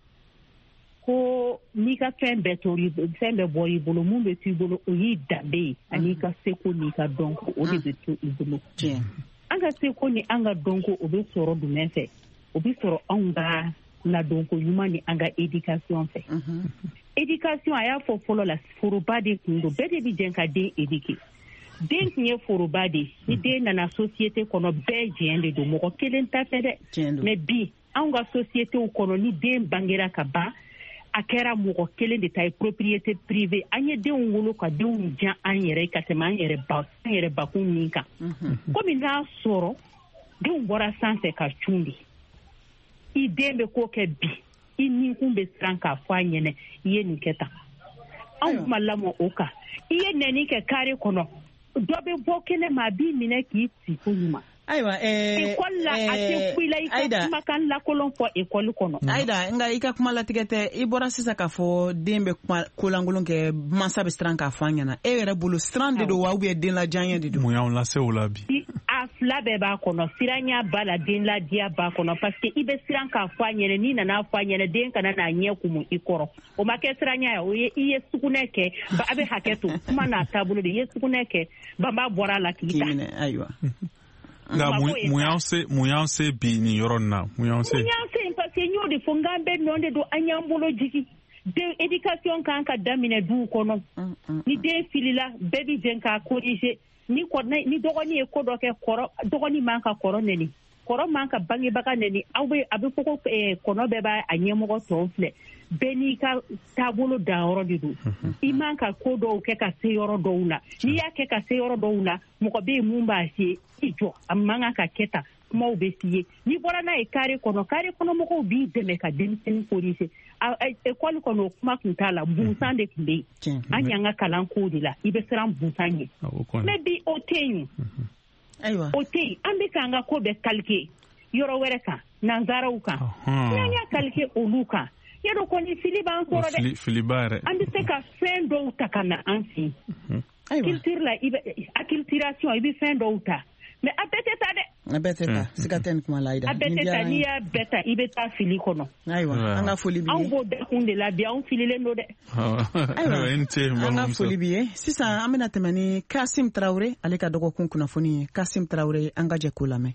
ko n'i ka fɛn bɛɛ bɔra i bolo mun bɛ to i bolo o y'i danbe ye ani ka seko n'i ka dɔnko o de bɛ to i bolo an ka seko ni an ka dɔnko o bɛ sɔrɔ jumɛn fɛ o bɛ sɔrɔ anw ka ladonko ɲuman ni an ka éducation fɛ éducation a y'a fɔ fɔlɔ la foroba de kun don bɛɛ de bɛ jɛn ka den éduquer den tun ye foroba de ni den nana société kɔnɔ bɛɛ jɛn de don mɔgɔ kelen ta tɛ dɛ mais bi anw ka sociétéw kɔnɔ ni den bangera ka ban a kɛra mɔgɔ kelen de ta ye propriété privée an ye denw wolo ka denw jan an yɛrɛ ka tɛmɛ an yɛrɛ bakun min kan komi n'a sɔrɔ denw bɔra sanfɛ ka cun de i den bɛ ko kɛ bi i ninkun bɛ siran k'a fɔ a ɲɛnɛ i ye nin kɛ tan anw kuma lamɔ o kan i ye nɛni kɛ kare kɔnɔ dɔ bɛ bɔ kɛnɛ ma a b'i minɛ k'i si ko ɲuman ayiwa école la a tɛ ku i la i ka kumakan lakolon fɔ école kɔnɔ Aïda nka i ka kuma latigɛ tɛ i bɔra sisan k'a fɔ den bɛ kolankolon kɛ mansa bɛ siran k'a fɔ a ɲɛna e yɛrɛ bolo siran de don wa ou bien den lajanya de don mun y'anw lase o la bi a fila bɛɛ b'a kɔnɔ siranya b'a la den ladiya b'a kɔnɔ parce que i bɛ siran k'a fɔ a ɲɛna n'i nana fɔ a ɲɛna den kana n'a ɲɛ kumu i kɔrɔ o ma kɛ siranya ye o ye i ye sugunɛ kɛ a bɛ hakɛ to kuma n'a taabolo de i ye sugunɛ kɛ banba bɔra a la k'i ta ayiwa nka mun y'an se bi nin yɔrɔ nin na mun y'an se parce que n y'o de fɔ n k'an bɛɛ nɔ de don an y'an bolo jigi den éducation kan ka daminɛ duw kɔnɔ ni den filila bɛɛ bi jɛn k'a corriger ni dɔgɔnin ye ko dɔ kɛ dɔgɔnin man ka kɔrɔ nɛni kɔrɔ man ka bangebaga nɛni a bɛ fɔ ko kɔnɔ bɛɛ b'a ɲɛmɔgɔ tɔw filɛ bɛɛ n'i ka taabolo danyɔrɔ de don i man ka ko dɔw kɛ ka se yɔrɔ dɔw la n'i y'a kɛ ka se yɔrɔ dɔw la mɔgɔ bɛ yen mun b'a f'i ye i jɔ a man kan ka kɛ tan kumaw bɛ f'i ye n'i bɔra n'a ye kare kɔnɔ mɔgɔw b'i dɛmɛ ka denmisɛnnin corriger école kɔnɔ o kuma tun t'a la bunsan de tun bɛ yen an y'an ka kalan k'o de la i bɛ siran bunsan ye mais bi o tɛ yen o tɛ yen an bɛ k'an ka ko bɛɛ calquer yɔrɔ wɛrɛ kan nanzaraw kan n'an y'a calquer olu kan yadɔ kɔni fili b'an sɔrɔ dɛ filiba yɛrɛ an bɛ se ka fɛn dɔw ta ka na an fɛ yen culture la acculturation i bɛ fɛn dɔw ta mais a bɛɛ tɛ ta dɛ a bɛɛ tɛ ta siga tɛ nin kuma la Aïda a bɛɛ tɛ ta n'i y'a bɛɛ ta i bɛ taa fili kɔnɔ ayiwa an ka foli b'i ye anw b'o dakun de la bi anw fililen don dɛ ayiwa an ka foli b'i ye sisan an bɛna tɛmɛ ni Kasim Tarawele ale ka dɔgɔkun kunnafoni ye Kasim Tarawele an ka jɛ k'o lamɛn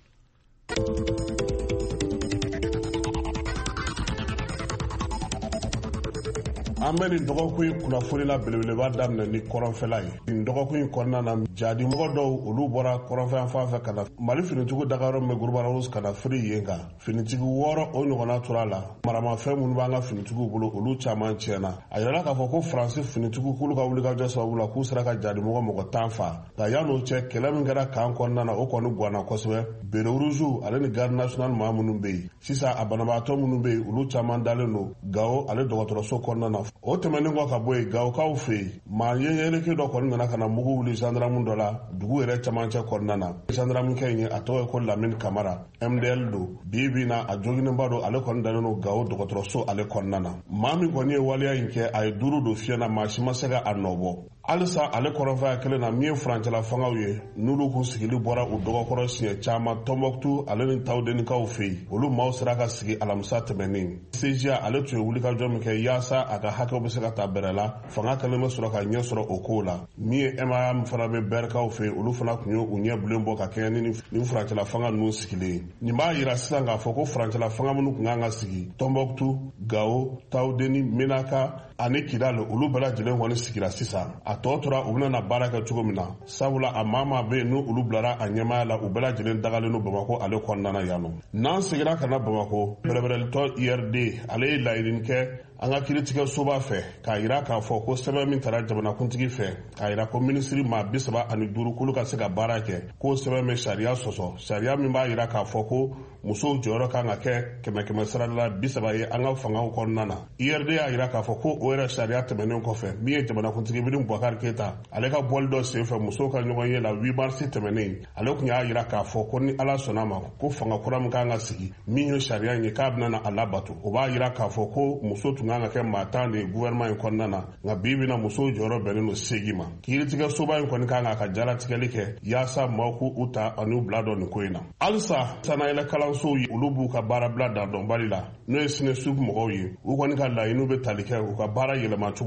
an bɛ nin dɔgɔkun in kunnafoni la belebeleba daminɛ ni kɔrɔnfɛla ye nin dɔgɔkun in kɔnɔna na jaadimɔgɔ dɔw olu bɔra kɔrɔnfɛn fan fɛ ka na mali finitigiw dagayɔrɔ min bɛ Gurubara ka na firi yen kan finitigi 6 o ɲɔgɔnna tora la maramafɛn minnu b'an ka finitigiw bolo olu caman tiɲɛna a yirala k'a fɔ ko Faransi finitigiw k'olu ka wulikajɔ sababu la k'u sera ka jaadimɔgɔ mɔgɔ 10 fa nka yan'o cɛ kɛlɛ min kɛra kan kɔnɔna na o kɔni ganna kosɛbɛ bere rouge ale ni garde nationale maa minnu bɛ yen sisan a banabaatɔ minnu bɛ yen olu caman dalen don Gao ale dɔgɔtɔrɔso kɔnɔna na o tɛmɛnen kɔ ka bɔ yen Gawokaw fɛ yen maa yɛlɛke dɔ kɔni nana ka na mugu wuli gendarme dɔ la dugu yɛrɛ cɛmancɛ kɔnɔna na gendarme kɛ in ye a tɔgɔ ye ko Lamine Kamara MDL don bi na a joginenba don ale kɔni dalen don Gao dɔgɔtɔrɔso ale kɔnɔna na maa min kɔni ye waleya in kɛ a ye 5 don fiɲɛ na maa si ma se ka a nɔbɔ halisa ale kɔrɔnfɛya kelen na min ye furancɛla fangaw ye n'olu kun sigili bɔra u dɔgɔkɔrɔ siɲɛ caman Tɔnbɔkutu ale ni Tawudenikaw fɛ yen olu maaw sera ka sigi alamisa tɛmɛnen CGA ale tun ye wulikajɔ min kɛ yaasa a ka hakɛw bɛ se ka ta bɛrɛ la fanga kɛlen bɛ sɔrɔ ka ɲɛ sɔrɔ o kow la min ye MIA min fana bɛ Bɛrikaw fɛ yen olu fana tun ye u ɲɛ bilen bɔ ka kɛɲɛ ni furancɛla fanga ninnu sigilen nin b'a yira sisan k'a fɔ ko furancɛla fanga minnu kun kan ka sigi Tɔnbɔkutu Gao Tawudeni Menaka ani Kidal olu bɛɛ lajɛlen kɔni sigira sisan a tɔ tora u bɛna baara kɛ cogo min na sabula a maa bɛ yen n'olu bilara a ɲɛmaya la u bɛɛ lajɛlen dagalen don Bamako ale kɔnɔna na yan nɔ n'an seginna ka na Bamako bɛrɛbɛrɛlitɔ IRD ale ye laɲini kɛ an ka kiiritigɛsoba fɛ k'a yira k'a fɔ ko sɛbɛn min taara jamanakuntigi fɛ k'a yira ko minisiri maa 35 k'olu ka se ka baara kɛ k'o sɛbɛn bɛ sariya sɔsɔ sariya min b'a yira k'a fɔ ko musow jɔyɔrɔ kan ka kɛ 100 sarada la 30 ye an ka fangaw kɔnɔna na IRD y'a yira k'a fɔ ko o yɛrɛ sariya tɛmɛnen kɔfɛ min ye jamanakuntigi Ibrahim Boubacar Keita ale ka bɔli dɔ senfɛ musow ka ɲɔgɔn ye la 8 mars tɛmɛnen ale tun y'a yira k'a fɔ ko ni Ala sɔnna ma ko fanga kura min kan ka sigi min ye sariya in ye k'a bɛna a labato o b'a yira k'a fɔ ko muso tun kan ka kɛ maa 10 de gouvernement in kɔnɔna na nka bi bina musow jɔyɔrɔ bɛnnen don 8 ma kiiritigɛsoba in kɔni kan ka jalatigɛli kɛ yaasa maaw k'u ta ani bila dɔ nin ko in na halisa sanayɛlɛ kalansow ye olu b'u ka baara bila dandɔnbali la n'o ye Sinesub mɔgɔw ye u kɔni ka laɲiniw bɛ tali kɛ u ka baara yɛlɛma cogo la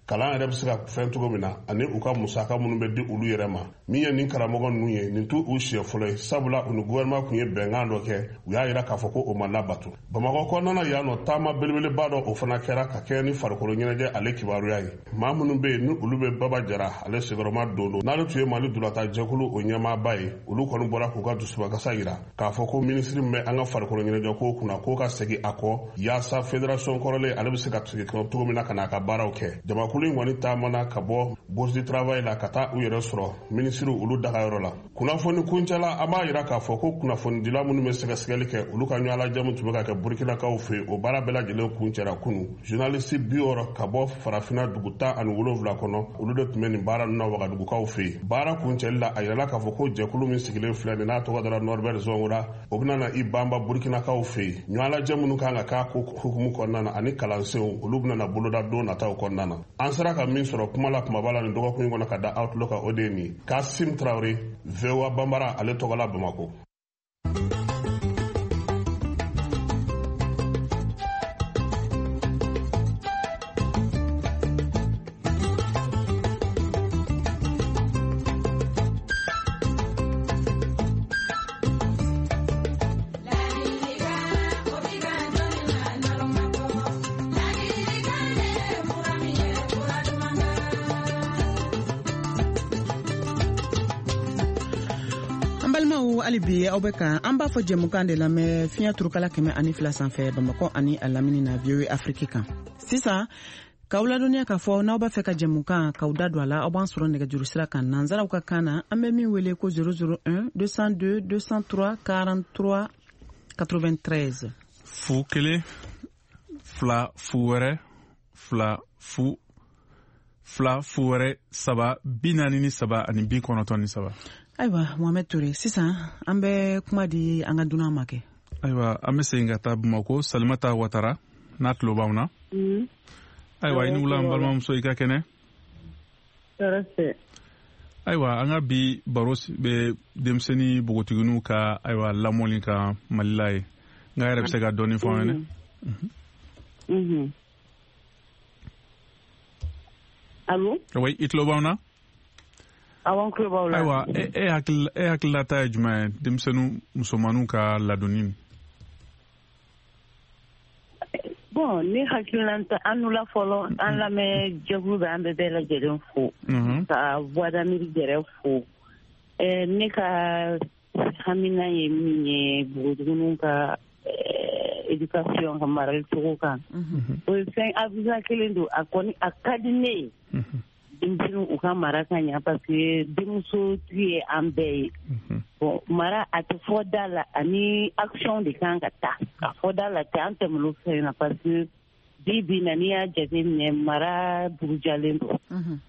kalan yɛrɛ bɛ se ka fɛn cogo min na ani u ka musaka minnu bɛ di olu yɛrɛ ma min ye nin karamɔgɔ ninnu ye nin t'u siɲɛ fɔlɔ ye sabula u ni gouvernement kun ye bɛnkan dɔ kɛ u y'a yira k'a fɔ ko o ma labato bamakɔ kɔnɔna yan nɔ taama belebeleba dɔ o fana kɛra ka kɛ ni farikolo ɲɛnajɛ ale kibaruya ye maa minnu bɛ yen ni olu bɛ Baba Jara ale sigiyɔrɔma don n'ale tun ye Mali dulata jɛkulu o ɲɛmaaba ye olu kɔni bɔra k'u ka dusubakasa yira k'a fɔ ko minisiri min bɛ an ka farikolo ɲɛnajɛ ko kunna k'o ka segin a kɔ yaasa fédération kɔrɔlen ale bɛ se ka segin cogo min na ka n'a ka baaraw kɛ jamakulu in kɔni taamana ka bɔ bourse du travail la ka taa u yɛrɛ sɔrɔ minisiri olu dagayɔrɔ la kunnafoni kuncɛla an b'a yira k'a fɔ ko kunnafonidila minnu bɛ sɛgɛsɛgɛli kɛ olu ka ɲɔgɔnlajamu tun bɛ ka kɛ burkinakaw fɛ o baara bɛɛ lajɛlen kuncɛra kunu journaliste 60 ka bɔ farafinna dugu 17 kɔnɔ olu de tun bɛ nin baara ninnu na wagadugukaw fɛ baara kuncɛli la a yirala k'a fɔ ko jɛkulu min sigilen filɛ nin n'a tɔgɔ dara Norbert Zongola o bɛna na i banba burkinakaw fɛ ɲɔgɔnlajɛ minnu kan ka k'a hukumu kɔnɔna na ani kalansenw olu bɛna na boloda don nataw kɔnɔna na an sera ka min sɔrɔ kuma la kumaba la nin dɔgɔkun kɔnɔ ka da Outlook kan o de ye nin Kasim Traoré VOA Bambara ale tɔgɔ la Bamako. hali bi aw bɛ kan an b'a fɔ jɛmukan de lamɛn fiɲɛ turukala 102 sanfɛ Bamakɔ ani a lamini na VOA Afrique kan sisan k'aw ladɔnniya k'a fɔ n'aw b'a fɛ ka jɛmukan k'aw da don a la aw b'an sɔrɔ nɛgɛjuru sira kan nanzaraw ka kan na an bɛ min wele ko 001 202 203 43 93 fu kelen fila fu wɛrɛ fila fu fila fu wɛrɛ saba 43 ani 93. Ayiwa Mohamed Touré sisan an bɛ kuma di an ka dunan ma kɛ. Ayiwa an bɛ segin ka taa Bamako Salimata Watara n'a tulo b'anw na. Ayiwa i ni wula n balimamuso i ka kɛnɛ. Ayiwa an ka bi baro bɛ denmisɛnnin bogotigininw ka ayiwa lamɔli kan Malila ye n ka yɛrɛ bɛ se ka dɔɔni fɔ an ɲɛna. Allo. Oui i tulo b'anw na. Ayiwa e hakililata ye jumɛn ye denmisɛnninw musomanninw ka ladonni. Bon ne hakililata an n'ula fɔlɔ an lamɛn jɛkulu bɛ an bɛɛ lajɛlen fo ka voix d'Amérique yɛrɛ fo ne ka hamina ye min ye bogotigininw ka éducation ka marali cogo kan o ye fɛn abusa kelen don a kɔni a ka di ne ye denmisɛnninw u ka mara ka ɲa parce que denmusotigi ye an bɛɛ ye bon mara a tɛ fɔ da la ani action de kan ka taa ka fɔ da la tɛ an tɛmɛn'o fɛn na parce que bi na n'i y'a jateminɛ mara burujalen don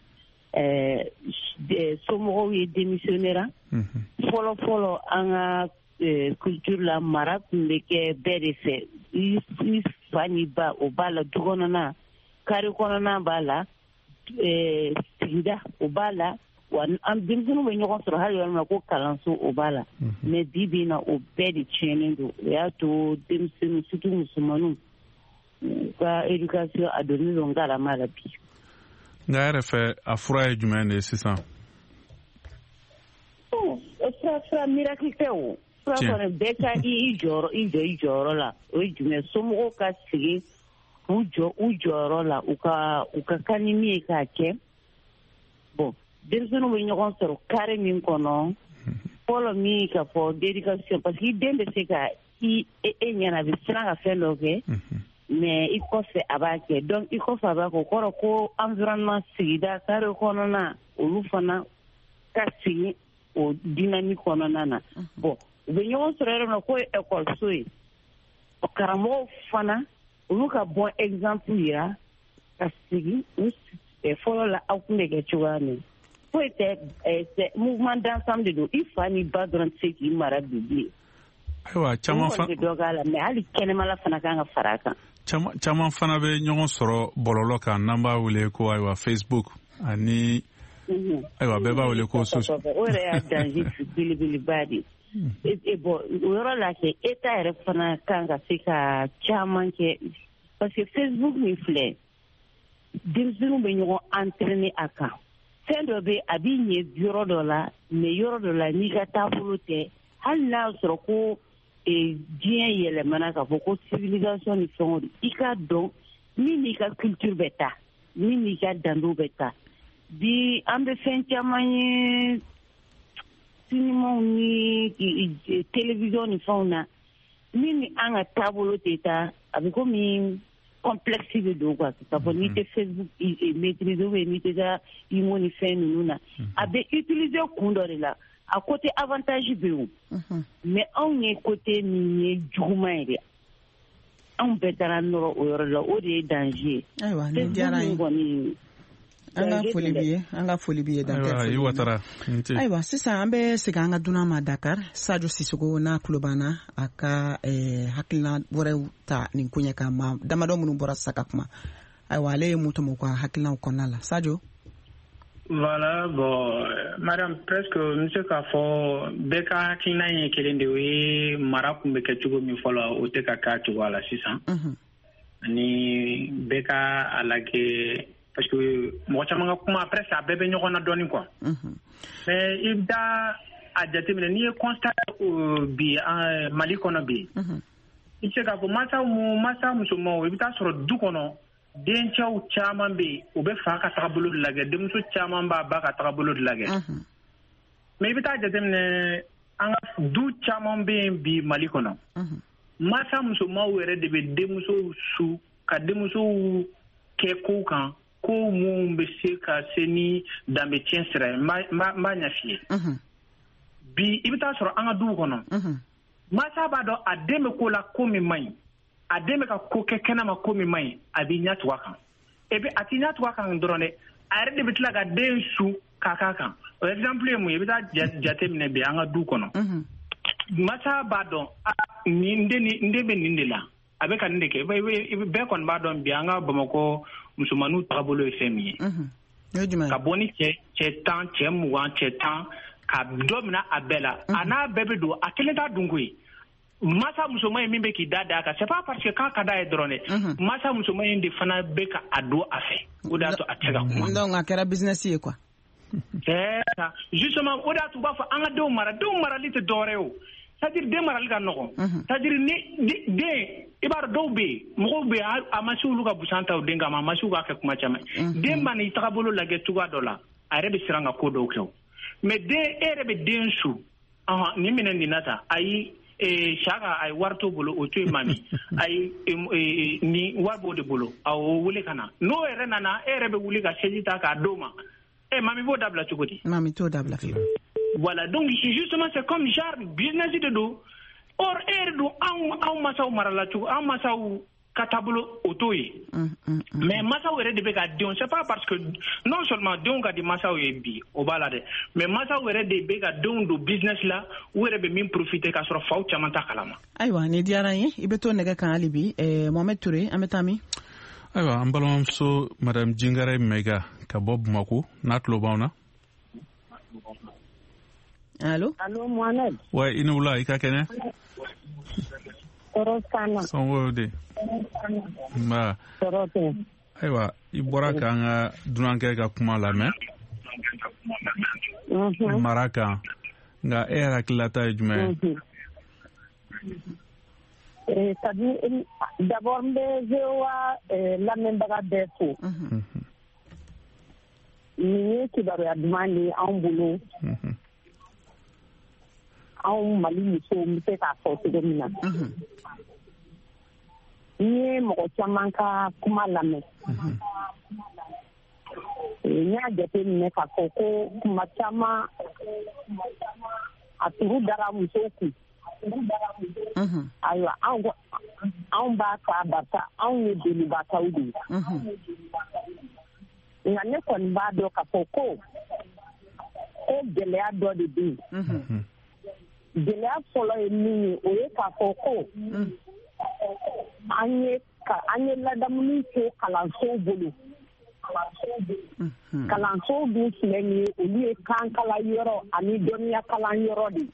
somɔgɔw ye démissionnaire fɔlɔ an ka culture la mara tun bɛ kɛ bɛɛ de fɛ i fa ni ba o b'a la du kɔnɔna kari kɔnɔna b'a la sigida o b'a la wa an denmisɛnninw bɛ ɲɔgɔn sɔrɔ hali yɔrɔ min na ko kalanso o b'a la mais bi na o bɛɛ de tiɲɛnen don o y'a to denmisɛnninw surtout musomanninw ka éducation a donni don galama la bi. Nka yɛrɛ fɛ a fura ye jumɛn de ye sisan? Fura miracle tɛ o fura kɔni bɛɛ ka i jɔ i jɔyɔrɔ la o ye jumɛn somɔgɔw ka sigi u jɔyɔrɔ la u ka kan ni min ye k'a kɛ bon denmisɛnninw bɛ ɲɔgɔn sɔrɔ kare min kɔnɔ fɔlɔ min ka fɔ d'éducation parce que i den bɛ se ka e ɲɛna a bɛ siran ka fɛn dɔ kɛ mais i kɔfɛ a b'a kɛ donc i kɔfɛ a b'a kɛ o kɔrɔ ko environnement sigida kare kɔnɔna olu fana ka sigi o dynamique kɔnɔna na bon u bɛ ɲɔgɔn sɔrɔ yɔrɔ min na k'o ye école ye karamɔgɔw fana olu ka bon exemple yira ka sigi fɔlɔ la aw tun bɛ kɛ cogoya min foyi tɛ mouvement d'ensemble de don i fa ni ba dɔrɔn tɛ se k'i mara bilen. Ayiwa caman fana bɛ dɔ k'a la mais hali kɛnɛmala fana kan ka fara a kan. Caman fana bɛ ɲɔgɔn sɔrɔ bɔlɔlɔ kan n'an b'a wele ko ayiwa Facebook ani ayiwa bɛɛ b'a wele ko social. O yɛrɛ y'a danger belebeleba de ye. Bon o yɔrɔ la kɛ État yɛrɛ fana kan ka se ka caman kɛ parce que Facebook min filɛ denmisɛnninw bɛ ɲɔgɔn entraîner a kan fɛn dɔ bɛ a b'i ɲɛ yɔrɔ dɔ la mais yɔrɔ dɔ la n'i ka taabolo tɛ hali n'a sɔrɔ ko diɲɛ yɛlɛmana k'a fɔ ko civilisation ni fɛnw i ka dɔn min n'i ka culture bɛ taa min n'i ka danbew bɛ taa bi an bɛ fɛn caman ye sinimaw ni télévision ni fɛnw na min ni an ka taabolo tɛ taa a bɛ komi complexe de don quoi k'a fɔ n'i tɛ Facebook maîtriser ou n'i tɛ ka imo ni fɛn ninnu na a bɛ utiliser kun dɔ de la a côté avantage bɛ yen mais anw ye côté min ye juguman ye dɛ anw bɛɛ taara nɔrɔ o yɔrɔ la o de ye danger ye. Ayiwa ni diyara n ye an ka foli b'i ye ayiwa sisan an bɛ segin an ka dunan ma Dakar Sadio Sisoko n'a tulo b'an a ka hakilina wɛrɛw ta nin ko ɲɛ kan ma damadɔ minnu bɔra sisan ka kuma ayiwa ale ye mun tɔmɔ u ka hakilinaw kɔnɔna la Sadio. Voilà, bon, madame, presque, n se k'a fɔ bɛɛ ka hakilina ye kelen de o ye mara kun bɛ kɛ cogo min fɔlɔ o tɛ ka k'a cogoya la sisan ani bɛɛ ka a lajɛ parce que mɔgɔ caman ka kuma presque a bɛɛ bɛ ɲɔgɔn na dɔɔnin quoi mais i bɛ taa a jateminɛ n'i ye constat bi Mali kɔnɔ bi i bɛ se k'a fɔ masa musomanw i bɛ taa sɔrɔ du kɔnɔ dencɛw caman bɛ yen u bɛ fa ka tagabolo de lajɛ denmuso caman b'a ba ka tagabolo de lajɛ mais i bɛ taa jateminɛ an ka du caman bɛ yen bi Mali kɔnɔ masa musomanw yɛrɛ de bɛ denmusow su ka denmusow kɛ kow kan ko mun bɛ se ka se ni danbe tiɲɛ sira ye n b'a ɲɛ f'i ye bi i bɛ taa sɔrɔ an ka duw kɔnɔ masa b'a dɔn a den bɛ ko la ko min man ɲi a den bɛ ka ko kɛ kɛnɛma ko min man ɲi a b'i ɲɛ tugu a kan et puis a t'i ɲɛ tugu a kan dɔrɔn dɛ a yɛrɛ de bɛ tila ka den su k'a k'a kan o exemple ye mun ye i bɛ taa jateminɛ bi an ka du kɔnɔ masa b'a dɔn n den bɛ nin de la a bɛ ka nin de kɛ bɛɛ kɔni b'a dɔn bi an ka Bamakɔ musomaninw taabolo ye fɛn min ye ka bɔ ni cɛ 10 cɛ 20 cɛ 10 ka dɔ minɛ a bɛɛ la a n'a bɛɛ bɛ don a kelen t'a dun koyi masa musoman ye min bɛ k'i da a kan c'est pas parce que k'a ka d'a ye dɔrɔn dɛ masa musoman in de fana bɛ ka a don a fɛ o de y'a to a tɛ ka kuma donc a kɛra business ye quoi c'est ça justement o de y'a to u b'a fɔ an ka denw marali tɛ dɔwɛrɛ ye o c'est-à-dire den marali ka nɔgɔn c'est-à-dire ni den i b'a dɔn dɔw bɛ yen mɔgɔw bɛ yen a ma se olu ka busan ta o den kama a ma se u k'a kɛ kuma caman den ma n'i tagabolo lajɛ cogoya dɔ la a yɛrɛ bɛ siran ka ko dɔw kɛ o mais den e yɛrɛ bɛ den su nin minɛ nin na ta ayi saka ay warto bolo o to mami ay ni wabo de bolo aw wuli kana no ere nana ere be wuli ka sejita ka doma mami bo dabla chukoti mami to dabla fi voilà donc justement c'est comme genre business de do or ere do an masaw marala chu an masaw katablo otoyi mais masaw ere de be ka dion c'est pas parce que non seulement dion ka di masaw e bi o bala de mais masaw ere de be ka dion do business la o ere be min profiter ka soro faw chama ta kalama aywa ni diara yi ibeto nega kan alibi Mohamed Touré ametami aywa an balonso madame Jingare Mega ka bob mako natlo bawna allo Mohamed wa ina wula ika kene Korosana songo de ma Korote aywa i bɔra k'an ka dunankɛ ka kuma lamɛn mara kan nka e yɛrɛ hakililata ye jumɛn ye d'abord n bɛ VOA lamɛnbaga bɛɛ fo nin ye kibaruya duman de ye anw bolo anw Mali musow n bɛ se k'a fɔ cogo min na n ye mɔgɔ caman ka kuma lamɛn n y'a jateminɛ k'a fɔ ko kuma caman a turu dara musow kun ayiwa anw b'a ka barisa anw ye delibataw de ye nka ne kɔni b'a dɔn k'a fɔ ko gɛlɛya dɔ de bɛ yen gɛlɛya fɔlɔ ye min ye o ye k'a fɔ ko an ye ladamu to kalansow bolo kalansow dun filɛ nin ye olu ye kan kalan yɔrɔ ani dɔnniya kalan yɔrɔ de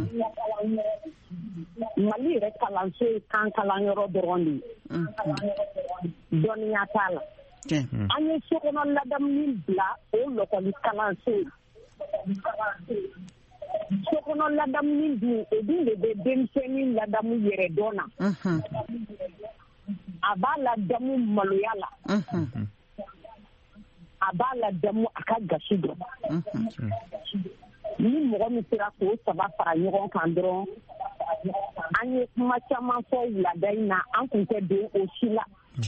Mali yɛrɛ kalanso ye kan kalan yɔrɔ dɔrɔn de ye dɔnniya t'a la an ye sokɔnɔ ladamu bila o lɔkɔli kalanso sokɔnɔ ladamu dun o dun de bɛ denmisɛnnin ladamu yɛrɛ dɔn na a b'a ladamu maloya la a b'a ladamu a ka gasi dɔn ni mɔgɔ min sera k'o saba fara ɲɔgɔn kan dɔrɔn an ye kuma caman fɔ wulada in na an kun tɛ don o si la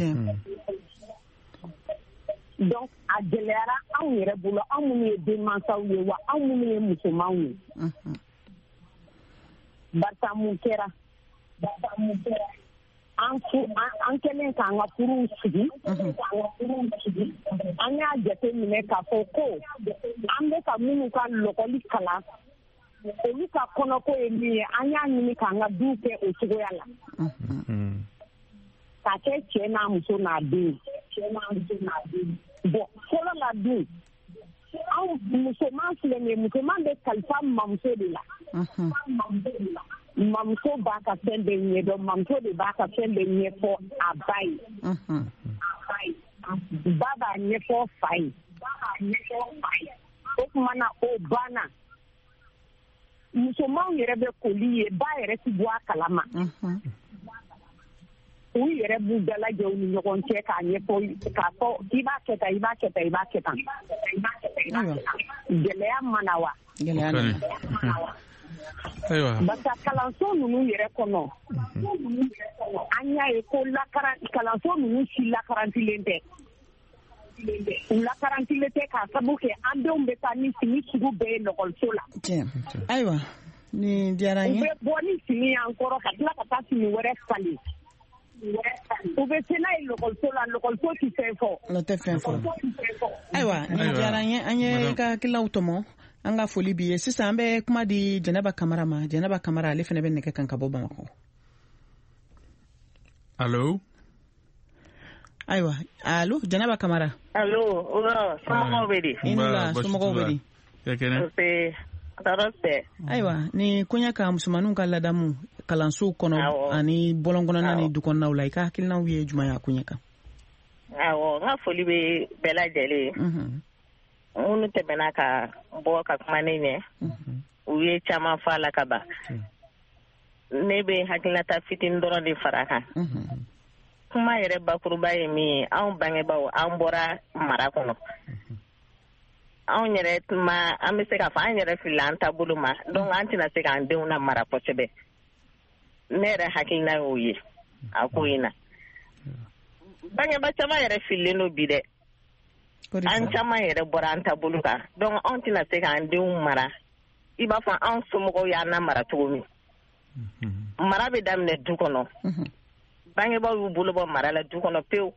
donc a gɛlɛyara anw yɛrɛ bolo anw minnu ye denmansaw ye wa anw minnu ye musomanw ye barisa mun kɛra an kɛlen k'an ka furuw sigi an y'a jate minɛ k'a fɔ ko an bɛ ka minnu ka lɔgɔli kalan olu ka kɔnɔko ye min ye an y'a ɲini k'an ka duw kɛ o cogoya la k'a kɛ cɛ n'a muso n'a den bon fɔlɔ la dun anw musoman filɛ nin ye musoman bɛ kalifa mamuso de la mamuso b'a ka fɛn bɛɛ ɲɛdɔn mamuso de b'a ka fɛn bɛɛ ɲɛfɔ a ba ye ba b'a ɲɛfɔ fa ye o tuma na o banna musomanw yɛrɛ bɛ koli ye ba yɛrɛ ti bɔ a kalama u yɛrɛ b'u dalajɛ u ni ɲɔgɔn cɛ k'a ɲɛfɔ k'a fɔ i b'a kɛ tan i b'a kɛ tan i b'a kɛ tan gɛlɛya mana wa basa kalanso ninnu yɛrɛ kɔnɔ an y'a ye ko kalanso ninnu si lakarantilen tɛ u lakarantilen tɛ k'a sabu kɛ an denw bɛ taa ni fini sugu bɛɛ ye lɔgɔliso la ayiwa ni diyara n ye u bɛ bɔ ni fini y'an kɔrɔ ka tila ka taa fini wɛrɛ falen u bɛ se n'a ye lɔgɔliso la lɔgɔliso tɛ fɛn fɔ o tɛ fɛn fɔ ayiwa ni diyara n ye an ye ka hakililaw tɔmɔ an ka foli b'i ye sisan an bɛ kuma di Jɛnɛba Kamara ma Jɛnɛba Kamara ale fana bɛ nɛgɛ kan ka bɔ Bamakɔ allo ayiwa allo Jɛnɛba Kamara allo somɔgɔw bɛ di somɔgɔw bɛ di ayiwa ni koɲa ka musomanninw ka ladamu kalansow kɔnɔ ani bɔlɔnkɔnɔna ni dukɔnɔnaw la i ka hakilinaw ye jumɛn ye a koɲa kan awɔ n ka foli bɛ bɛɛ lajɛlen minnu tɛmɛna ka bɔ ka kuma ne ɲɛ u ye caman fɔ a la ka ban ne bɛ hakilinata fitinin dɔrɔn de fara kan kuma yɛrɛ bakuruba ye min ye anw bangebaaw an bɔra mara kɔnɔ anw yɛrɛ tuma an bɛ se k'a fɔ an yɛrɛ filila an taabolo ma donc an tɛna se k'an denw na mara kosɛbɛ ne yɛrɛ hakilina y'o ye a ko in na bangebaa caman yɛrɛ fililen don bi dɛ an caman yɛrɛ bɔra an taabolo kan donc anw tɛna se k'an denw mara i b'a fɔ anw somɔgɔw y'an na mara cogo min mara bɛ daminɛ du kɔnɔ bangebaaw y'u bolo bɔ mara la du kɔnɔ pewu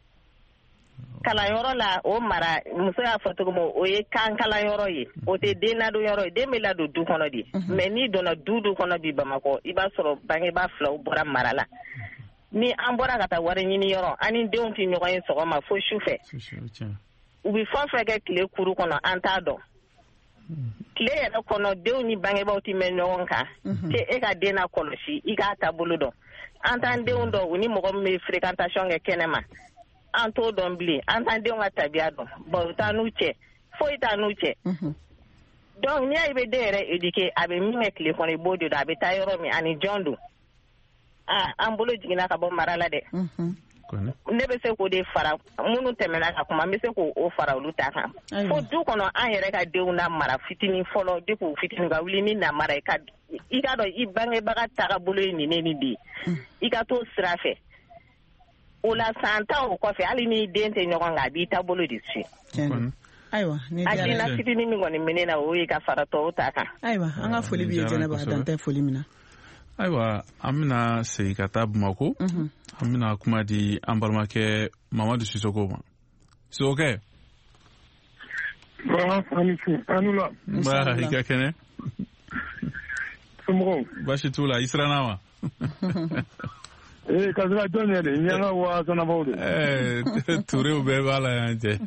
kalanyɔrɔ la o mara muso y'a fɔ cogo min o ye kan kalanyɔrɔ ye o tɛ den ladon yɔrɔ ye den bɛ ladon du kɔnɔ de mais n'i donna du kɔnɔ bi Bamakɔ i b'a sɔrɔ bangebaa filaw bɔra mara la ni an bɔra ka taa wari ɲini yɔrɔ an ni denw tɛ ɲɔgɔn ye sɔgɔma fo su fɛ u bɛ fɛn fɛn kɛ tile kuru kɔnɔ an t'a dɔn tile yɛrɛ kɔnɔ denw ni bangebaaw tɛ mɛn ɲɔgɔn kan k'e e ka den na kɔlɔsi i k'a taabolo dɔn an t'an denw dɔn u ni mɔgɔ min bɛ fréquentation kɛ kɛnɛma an t'o dɔn bilen an t'an denw ka tabiya dɔn u t'a n'u cɛ foyi t'a n'u cɛ donc n'i y'a ye i bɛ den yɛrɛ éduquer a bɛ min kɛ tile kɔnɔ i b'o de dɔn a bɛ taa yɔrɔ min ani jɔn don an bolo jiginna ka bɔ mara la dɛ ne bɛ se k'o de fara minnu tɛmɛna ka kuma n bɛ se k'o fara olu ta kan fo du kɔnɔ an yɛrɛ ka denw na mara fitinin fɔlɔ depuis u fitinin ka wuli ni na mara i ka dɔn i bangebaga tagabolo ye nin de ye i ka t'o sira fɛ o la san tan o kɔfɛ hali ni den tɛ ɲɔgɔn kan a b'i taabolo de su ayiwa hakilina fitinin min kɔni bɛ ne na o ye ka fara tɔw ta kan ayiwa an ka foli b'i ye Jɛnɛba dan tɛ foli min na ayiwa an bɛna segin ka taa Bamakɔ an bɛna kuma di an balimakɛ Mamadu Sisoko ma Sisokɛ i ka kɛnɛ baasi t'u la i siranna wa kasira jɔn ye de ɲɛŋa wa sanabaw de turew bɛɛ b'a la yan cɛ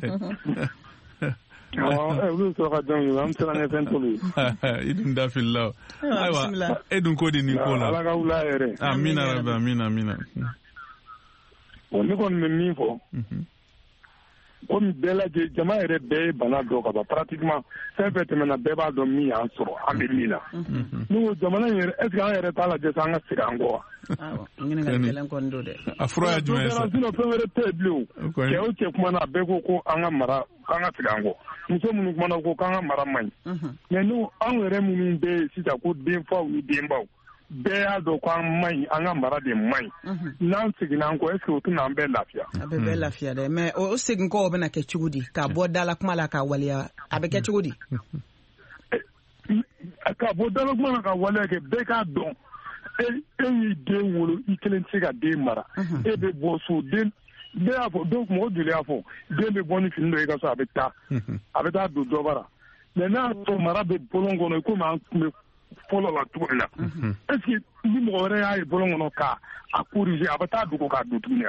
olu sɔrɔ ka jɔn ye an bɛ siran ne fɛn tolu i dun da filila ayiwa e dun ko di nin ko la ala ka wula yɛrɛ amina rabi amina ne kɔni bɛ min fɔ komi bɛɛ lajɛ jama yɛrɛ bɛɛ ye bana dɔ ka ban pratiquement fɛn fɛn tɛmɛna bɛɛ b'a dɔn min y'an sɔrɔ an bɛ min na ne ko jamana in yɛrɛ est ce que an yɛrɛ t'a lajɛ sa an ka segin an kɔ wa a fura ye jumɛn ye sa fɛn wɛrɛ tɛ yen bilen o cɛ o cɛ kumana a bɛɛ ko an ka mara k'an ka segin an kɔ muso minnu kumana ko k'an ka mara man ɲi mais n'u anw yɛrɛ minnu bɛ yen sisan ko denfaw ni denbaw bɛɛ y'a dɔn ko an man ɲi an ka mara de man ɲi n'an seginna an kɔ est ce que o tɛna an bɛɛ lafiya a bɛ bɛɛ lafiya dɛ mais o segin kɔ bɛna kɛ cogo di k'a bɔ dala kuma la k'a waleya a bɛ kɛ cogo di k'a bɔ dala kuma la k'a waleya kɛ bɛɛ k'a dɔn e y'i den wolo i kelen tɛ se ka den mara e bɛ bɔ so den bɛɛ y'a fɔ donc mɔgɔ joli y'a fɔ den bɛ bɔ ni fini dɔ ye ka so a bɛ taa don dɔ bara mais n'a sɔrɔ mara bɛ bɔlɔn kɔnɔ komi an tun bɛ fɔlɔ la cogo min na est ce que ni mɔgɔ wɛrɛ y'a ye bɔlɔn kɔnɔ k'a corriger a bɛ taa dogo k'a don tuguni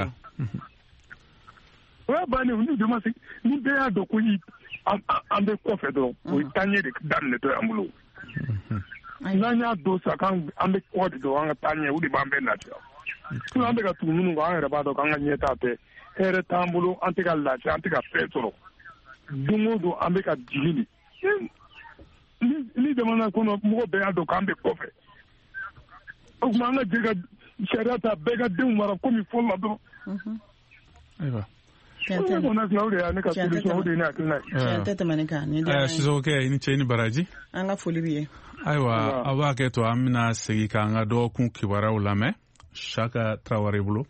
o y'a bannen ni jama se ni bɛɛ y'a dɔn ko an bɛ kɔfɛ dɔrɔn o ye taaɲɛ de daminɛtɔ y'an bolo n'an y'a don sa an bɛ kɔ de dɔrɔn an ka taaɲɛ o de b'an bɛɛ lafiya sinon an bɛ ka tugu minnu kɔ an yɛrɛ b'a dɔn k'an ka ɲɛtaa tɛ hɛrɛ t'an bolo an tɛ ka lafiya an tɛ ka fɛn sɔrɔ don o don an bɛ ka jigin de ni jamana kɔnɔ mɔgɔ bɛɛ y'a dɔn k'an bɛ kɔfɛ o tuma an ka jɛ ka sariya ta bɛɛ ka denw mara komi fɔlɔ la dɔrɔn ayiwa o de y'a ne ka solution o de ye ne hakilina ye tɛ tɛmɛ nin kan nin diyara n ye Sisokɛ i ni ce i ni baraji an ka foli b'i ye ayiwa a b'a kɛ to an bɛna segin k'an ka dɔgɔkun kibaruyaw lamɛn Saka Traoré bolo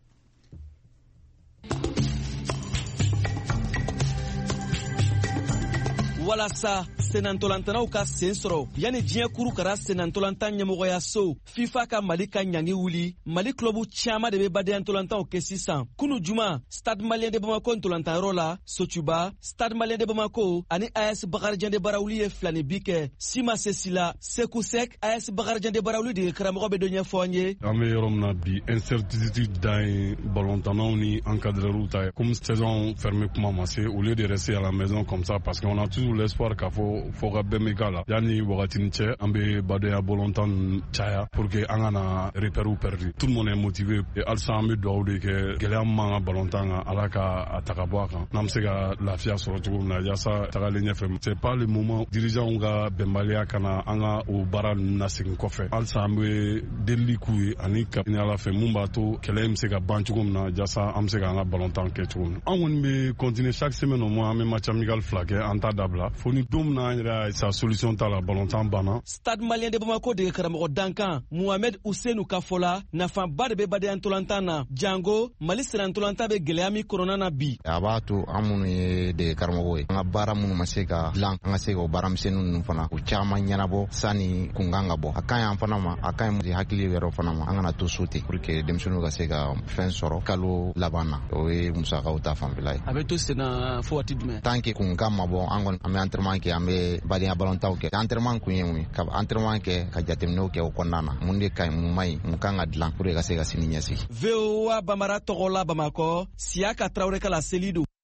walasa senantolantanaw ka sen sɔrɔ yani diɲɛ kuru kara senantolantan ɲɛmɔgɔya so FIFA ka Mali ka ɲangi wuli Mali clubu caman de bɛ badenya-ntolantanw kɛ sisan kunu juma Stade Malien de Bamako ntolantanyɔrɔ la Sotuba Stade Malien de Bamako ani AS Bakarijan de Barawuli ye filani bi kɛ Sima Sesila Sekou Sek AS Bakarijan de Barawuli de karamɔgɔ bɛ dɔ ɲɛfɔ an ye an bɛ yɔrɔ min na bi incertitude dan ye ballontannaw ni encadreurs ta ye comme saison fermée kuma ma se au lieu de rester à la maison comme ça parce qu'on a toujours l'espoir k'a fɔ ka bɛn bɛ k'a la yanni wagatini cɛ an bɛ badenya bɔlɔntan caya pour que an kana repères perdu tout le monde est motivé halisa an bɛ dugawu de kɛ gɛlɛya min b'an ka bɔlɔntan kan ala ka a ta ka bɔ a kan n'an bɛ se ka lafiya sɔrɔ cogo min na yaasa tagalen ɲɛfɛ c'est pas le moment dirigeants ka bɛnbaliya kana an ka o baara ninnu lasegin kɔfɛ halisa an bɛ delili k'u ye ani ka ɲini ala fɛ mun b'a to kɛlɛ in bɛ se ka ban cogo min na yaasa an bɛ se k'an ka bɔlɔntan kɛ cogo min na an kɔni bɛ continuer chaque semaine au moins an bɛ match amical fila kɛ an t'a dabila fo ni don min na an yɛrɛ sa solution t'a la ballontan banna Stade Malien de Bamako de karamɔgɔ dankan Mohamed Ousseinou ka fɔ la nafaba de bɛ badenya-ntolantan na jango Mali senantolantan bɛ gɛlɛya min kɔnɔna na bi a b'a to an minnu ye de karamɔgɔ ye an ka baara minnu ma se ka dilan an ka se k'o baaramisɛnnin ninnu fana o caman ɲɛnabɔ sani kunkan ka bɔ a ka ɲi an fana ma a ka ɲi hakili yɛrɛ fana ma an kana to so ten pour que denmisɛnninw ka se ka fɛn sɔrɔ kalo laban na o ye musakaw ta fanfɛla ye a bɛ to senna fo waati jumɛn tant que kunkan ma bɔ an kɔni an bɛ entraînement kɛ an bɛ badenya ballontanw kɛ entraînement kun ye mun ye ka entraînement kɛ ka jateminɛw kɛ o kɔnɔna na mun de ka ɲi mun man ɲi mun kan ka dilan pour que ka se ka sini ɲɛsigi VOA Bamara tɔgɔ la Bamakɔ Siaka Traoré ka la seli don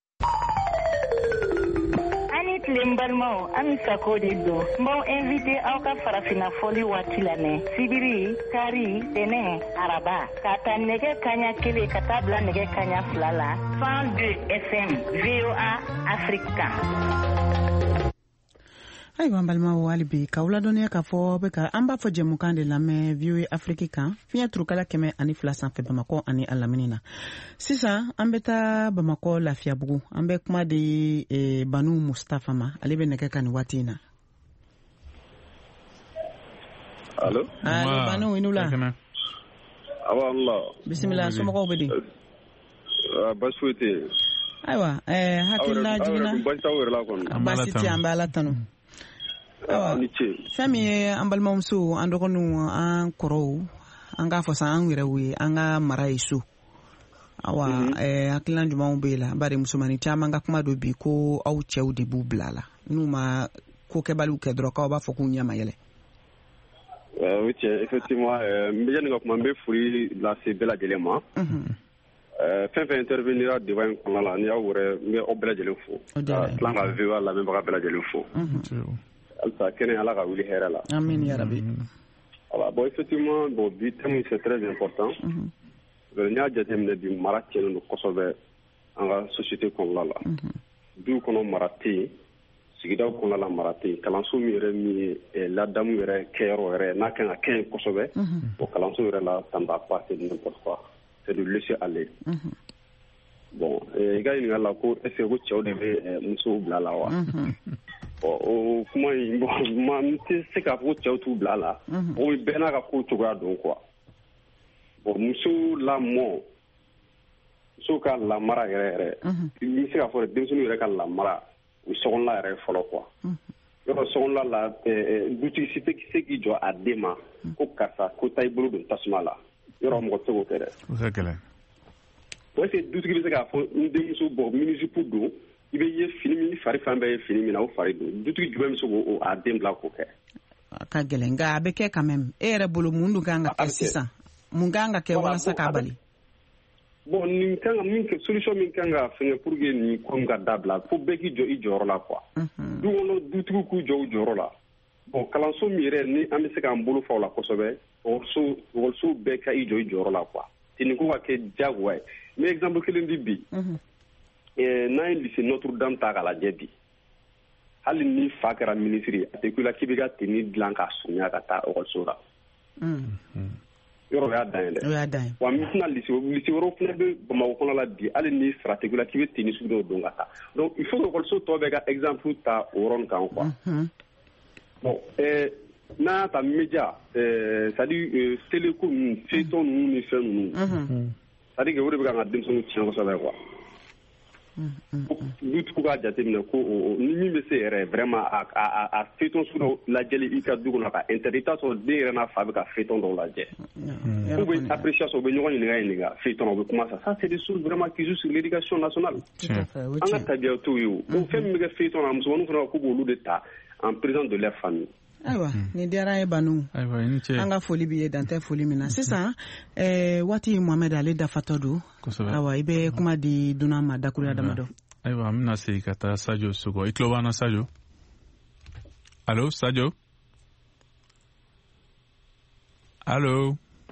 tile n balimaw an sago de don n b'aw invité aw ka farafina fɔli waati la nɛ sibiri kari tɛnɛ araba ka ta nɛgɛ kaɲa 1 ka taa bila nɛgɛ kaɲa 2 la 102 FM VOA Africa ayiwa an balimaw hali bi k'aw ladɔnniya k'a fɔ an b'a fɔ jɛmukan de lamɛn VOA Afrique kan fiɲɛ turukala 102 sanfɛ Bamakɔ ani a lamini na sisan an bɛ taa Bamakɔ Lafiyabugu an bɛ kuma di Banu Mustafa ma ale bɛ nɛgɛ ka nin waati in na allo Banu i ni wula awa Allah bisimila somɔgɔw bɛ di baasi foyi tɛ ayiwa hakilina jiginna baasi tɛ an bɛ Ala tanu fɛn min ye an balimamuso an dɔgɔninw an kɔrɔw an k'a fɔ sa an yɛrɛw ye an ka mara ye so awa hakilina jumɛnw b'e la bari musomanin caman ka kuma don bi ko aw cɛw de b'u bila la n'u ma ko kɛbaliw kɛ dɔrɔn k'aw b'a fɔ k'u ɲɛ ma yɛlɛ o cɛ effectivement n bɛ yanni ka kuma n bɛ foli lase bɛɛ lajɛlen ma fɛn fɛn intervenira débat in kɔnɔna la ni y'aw wɛrɛ n bɛ aw bɛɛ lajɛlen fo ka tila ka VOA lamɛnbaga bɛɛ lajɛlen fo halisa kɛnɛ ala ka wuli hɛrɛ la amin ya rabi bon effectivement bon bi thème c'est très important n'i y'a jateminɛ bi mara cɛnnen don kosɛbɛ an ka société kɔnɔna la du kɔnɔ mara tɛ yen sigidaw kɔnɔna la mara tɛ yen kalanso min yɛrɛ min ye ladamu yɛrɛ kɛyɔrɔ yɛrɛ n'a kan ka kɛ yen kosɛbɛ o kalanso yɛrɛ la ça ne va pas c'est n'importe quoi c'est de laisser aller bon i ka ɲininkali la ko est ce que ko cɛw de bɛ musow bila la wa o kuma in bon n tɛ se k'a fɔ ko cɛw t'u bila la o bɛɛ n'a ka ko cogoya don quoi bon muso lamɔ muso ka lamara yɛrɛ yɛrɛ n bɛ se k'a fɔ denmisɛnninw yɛrɛ ka lamara o sokɔnɔla yɛrɛ fɔlɔ quoi yɔrɔ sokɔnɔla la dutigi si tɛ se k'i jɔ a den ma ko karisa ko taa i bolo don tasuma la yɔrɔ mɔgɔ tɛ se k'o kɛ dɛ. o ka gɛlɛn. est-ce que dutigi bɛ se k'a fɔ n denmuso bɔ minisipu don i bɛ ye fini min fari fan bɛɛ ye fini min na o fari don dutigi jumɛn bɛ se k'o a den bila k'o kɛ. a ka gɛlɛn nka a bɛ kɛ quand même e yɛrɛ bolo mun dun kan ka kɛ sisan mun kan ka kɛ walasa k'a bali. bon nin kan ka min kɛ solution min kan ka fɛngɛ pour que nin ko ka dabila fo bɛɛ k'i jɔ i jɔyɔrɔ la quoi. du kɔnɔ dutigi k'u jɔ u jɔyɔrɔ la bon kalanso min yɛrɛ ni an bɛ se k'an bolo fa o la kosɛbɛ ekɔliso bɛɛ ka i jɔ i jɔyɔrɔ la quoi. nin ko ka kɛ diyagoya ye n bɛ exemple kelen di bi. n'an ye lycée Notre-Dame ta k'a lajɛ bi hali ni fa kɛra minisiri a tɛ ku i la k'i bɛ ka tenue dilan k'a surunya ka taa ekɔliso la. yɔrɔ o y'a dan ye dɛ. wa maintenant lycée wɛrɛw fana bɛ Bamakɔ kɔnɔ la bi hali ni sara tɛ ku i la k'i bɛ tenue sugu dɔw don ka taa donc il faut que ekɔliso tɔw bɛɛ ka exemple ta o yɔrɔnin kan quoi. bon n'a y'a ta média c'est à dire télé ko ninnu feuilleton ninnu ni fɛn ninnu c'est à dire que o de bɛ ka an ka denmisɛnninw tiɲɛ kosɛbɛ quoi. dutigiw k'a jateminɛ ko ni min bɛ se yɛrɛ vraiment a feuilleton sugu dɔw lajɛli i ka du kɔnɔ ka interdit i t'a sɔrɔ den yɛrɛ n'a fa bɛ ka feuilleton dɔw lajɛ ou bien appréciation u bɛ ɲɔgɔn ɲininka feuilleton u bɛ kuma ça c'est des choses vraiment qui jouent sur l'éducation nationale an ka tabiya t'o ye o fɛn min bɛ kɛ feuilleton na musomaninw fana ko b'olu de ta en présence de leur famille. ayiwa ni diyara ye Banu an ka foli b'i ye dan tɛ foli min na sisan waati Mohamed ale dafatɔ don ayiwa i bɛ kuma di dunan ma dakuruya damadɔ. ayiwa an bɛna segin ka taa Sadio Sogɔ i tulo b'an na Sadio allo Sadio allo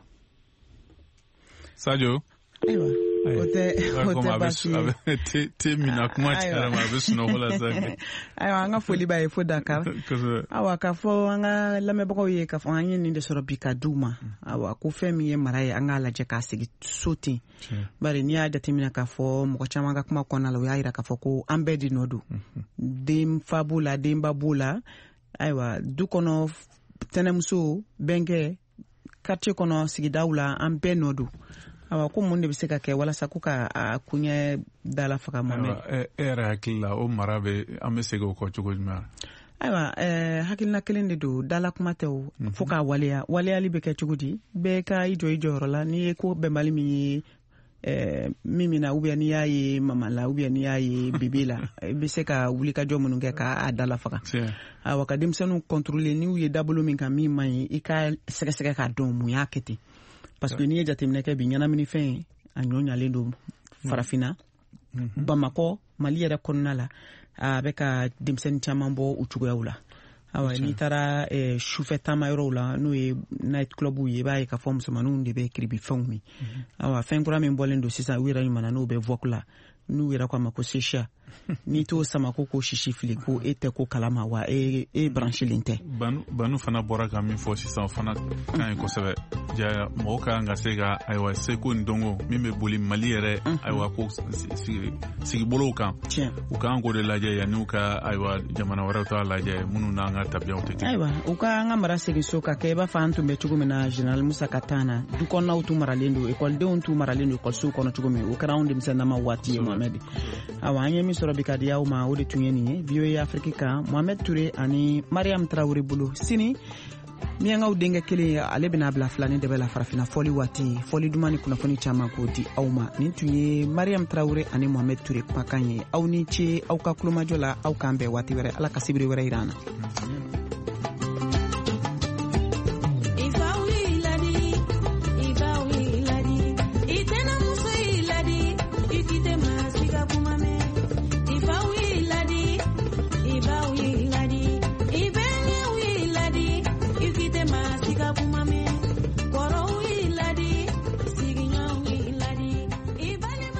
Sadio. ayiwa o tɛ baasi ye te mina kuma cayara ma a bɛ sunɔgɔ la sa. ayiwa an ka foli b'a ye fo Dakar ayiwa k'a fɔ an ka lamɛnbagaw ye k'a fɔ an ye nin de sɔrɔ bi ka di u ma ayiwa ko fɛn min ye mara ye an k'a lajɛ k'a sigi so ten bari n'i y'a jateminɛ k'a fɔ mɔgɔ caman ka kuma kɔnɔna la o y'a jira k'a fɔ ko an bɛɛ de nɔ don denfa b'o la denba b'o la ayiwa du kɔnɔ tɛnɛmuso bɛnkɛ quartier kɔnɔ sigidaw la an bɛɛ nɔ don awa ko mun de bɛ se ka kɛ walasa ko ka kuɲɛ dala faga Mohamed. e yɛrɛ hakili la o mara bɛ an bɛ segin o kɔ cogo jumɛn. ayiwa hakilina kelen de don dala kuma tɛ o fo k'a waleyali bɛ kɛ cogo di bɛɛ ka i jɔ i jɔyɔrɔ la n'i ye ko bɛnbali min ye min min na ou bien n'i y'a ye mama la ou bien n'i y'a ye bebe la i bɛ se ka wuli ka jɔ minnu kɛ k'a dala faga awa ka denmisɛnninw contrôler n'u ye dabolo min kan min man ɲi i ka sɛgɛsɛgɛ k'a dɔn mun y'a kɛ ten. parce que n'i ye jateminɛ kɛ bi ɲɛnaminifɛn a ɲɔɲalen don farafinna Bamakɔ Mali yɛrɛ kɔnɔna la a bɛ ka denmisɛnnin caman bɔ u cogoyaw la awa n'i taara sufɛ taama yɔrɔw la n'o ye night clubw ye i b'a ye k'a fɔ musomaninw de bɛ kiribifɛnw min awa fɛn kura min bɔlen don sisan u yɛrɛ ɲuman n'o bɛ vogue la n'u yɛrɛ ko a ma ko secha n'i t'o sama ko sisi fili ko e tɛ ko kalama wa e branchilen tɛ. Banu fana bɔra ka min fɔ sisan o fana kan ye kosɛbɛ ja mɔgɔ ka kan ka se ka ayiwa seko ni dɔnko min bɛ boli Mali yɛrɛ ayiwa ko sigibolow kan u kan k'o de lajɛ yanni u ka ayiwa jamana wɛrɛw t'a lajɛ minnu n'an ka tabiyaw tɛ kelen. ayiwa u ka an ka mara segin so ka kɛ i b'a fɔ an tun bɛ cogo min na Général Musa Katana du kɔnɔnaw tun maralen don ekɔlidenw tun maralen don ekɔlisow kɔnɔ cogo min o kɛra anw denmisɛnninama waati ye Mohamed. awa an ye min sɔrɔ bi ka di aw ma o de tun ye nin ye VOA Afrique kan Mohamed Touré ani Mariam Traoré bolo sini miyankaw denkɛ kelen ye ale bɛna bila filani de bɛ la farafina fɔli waati fɔli duman ni kunnafoni caman k'o di aw ma nin tun ye Mariam Traoré ani Mohamed Touré kumakan ye aw ni ce aw ka kulomajɔ la aw k'an bɛn waati wɛrɛ ala ka sibiri wɛrɛ yira an na.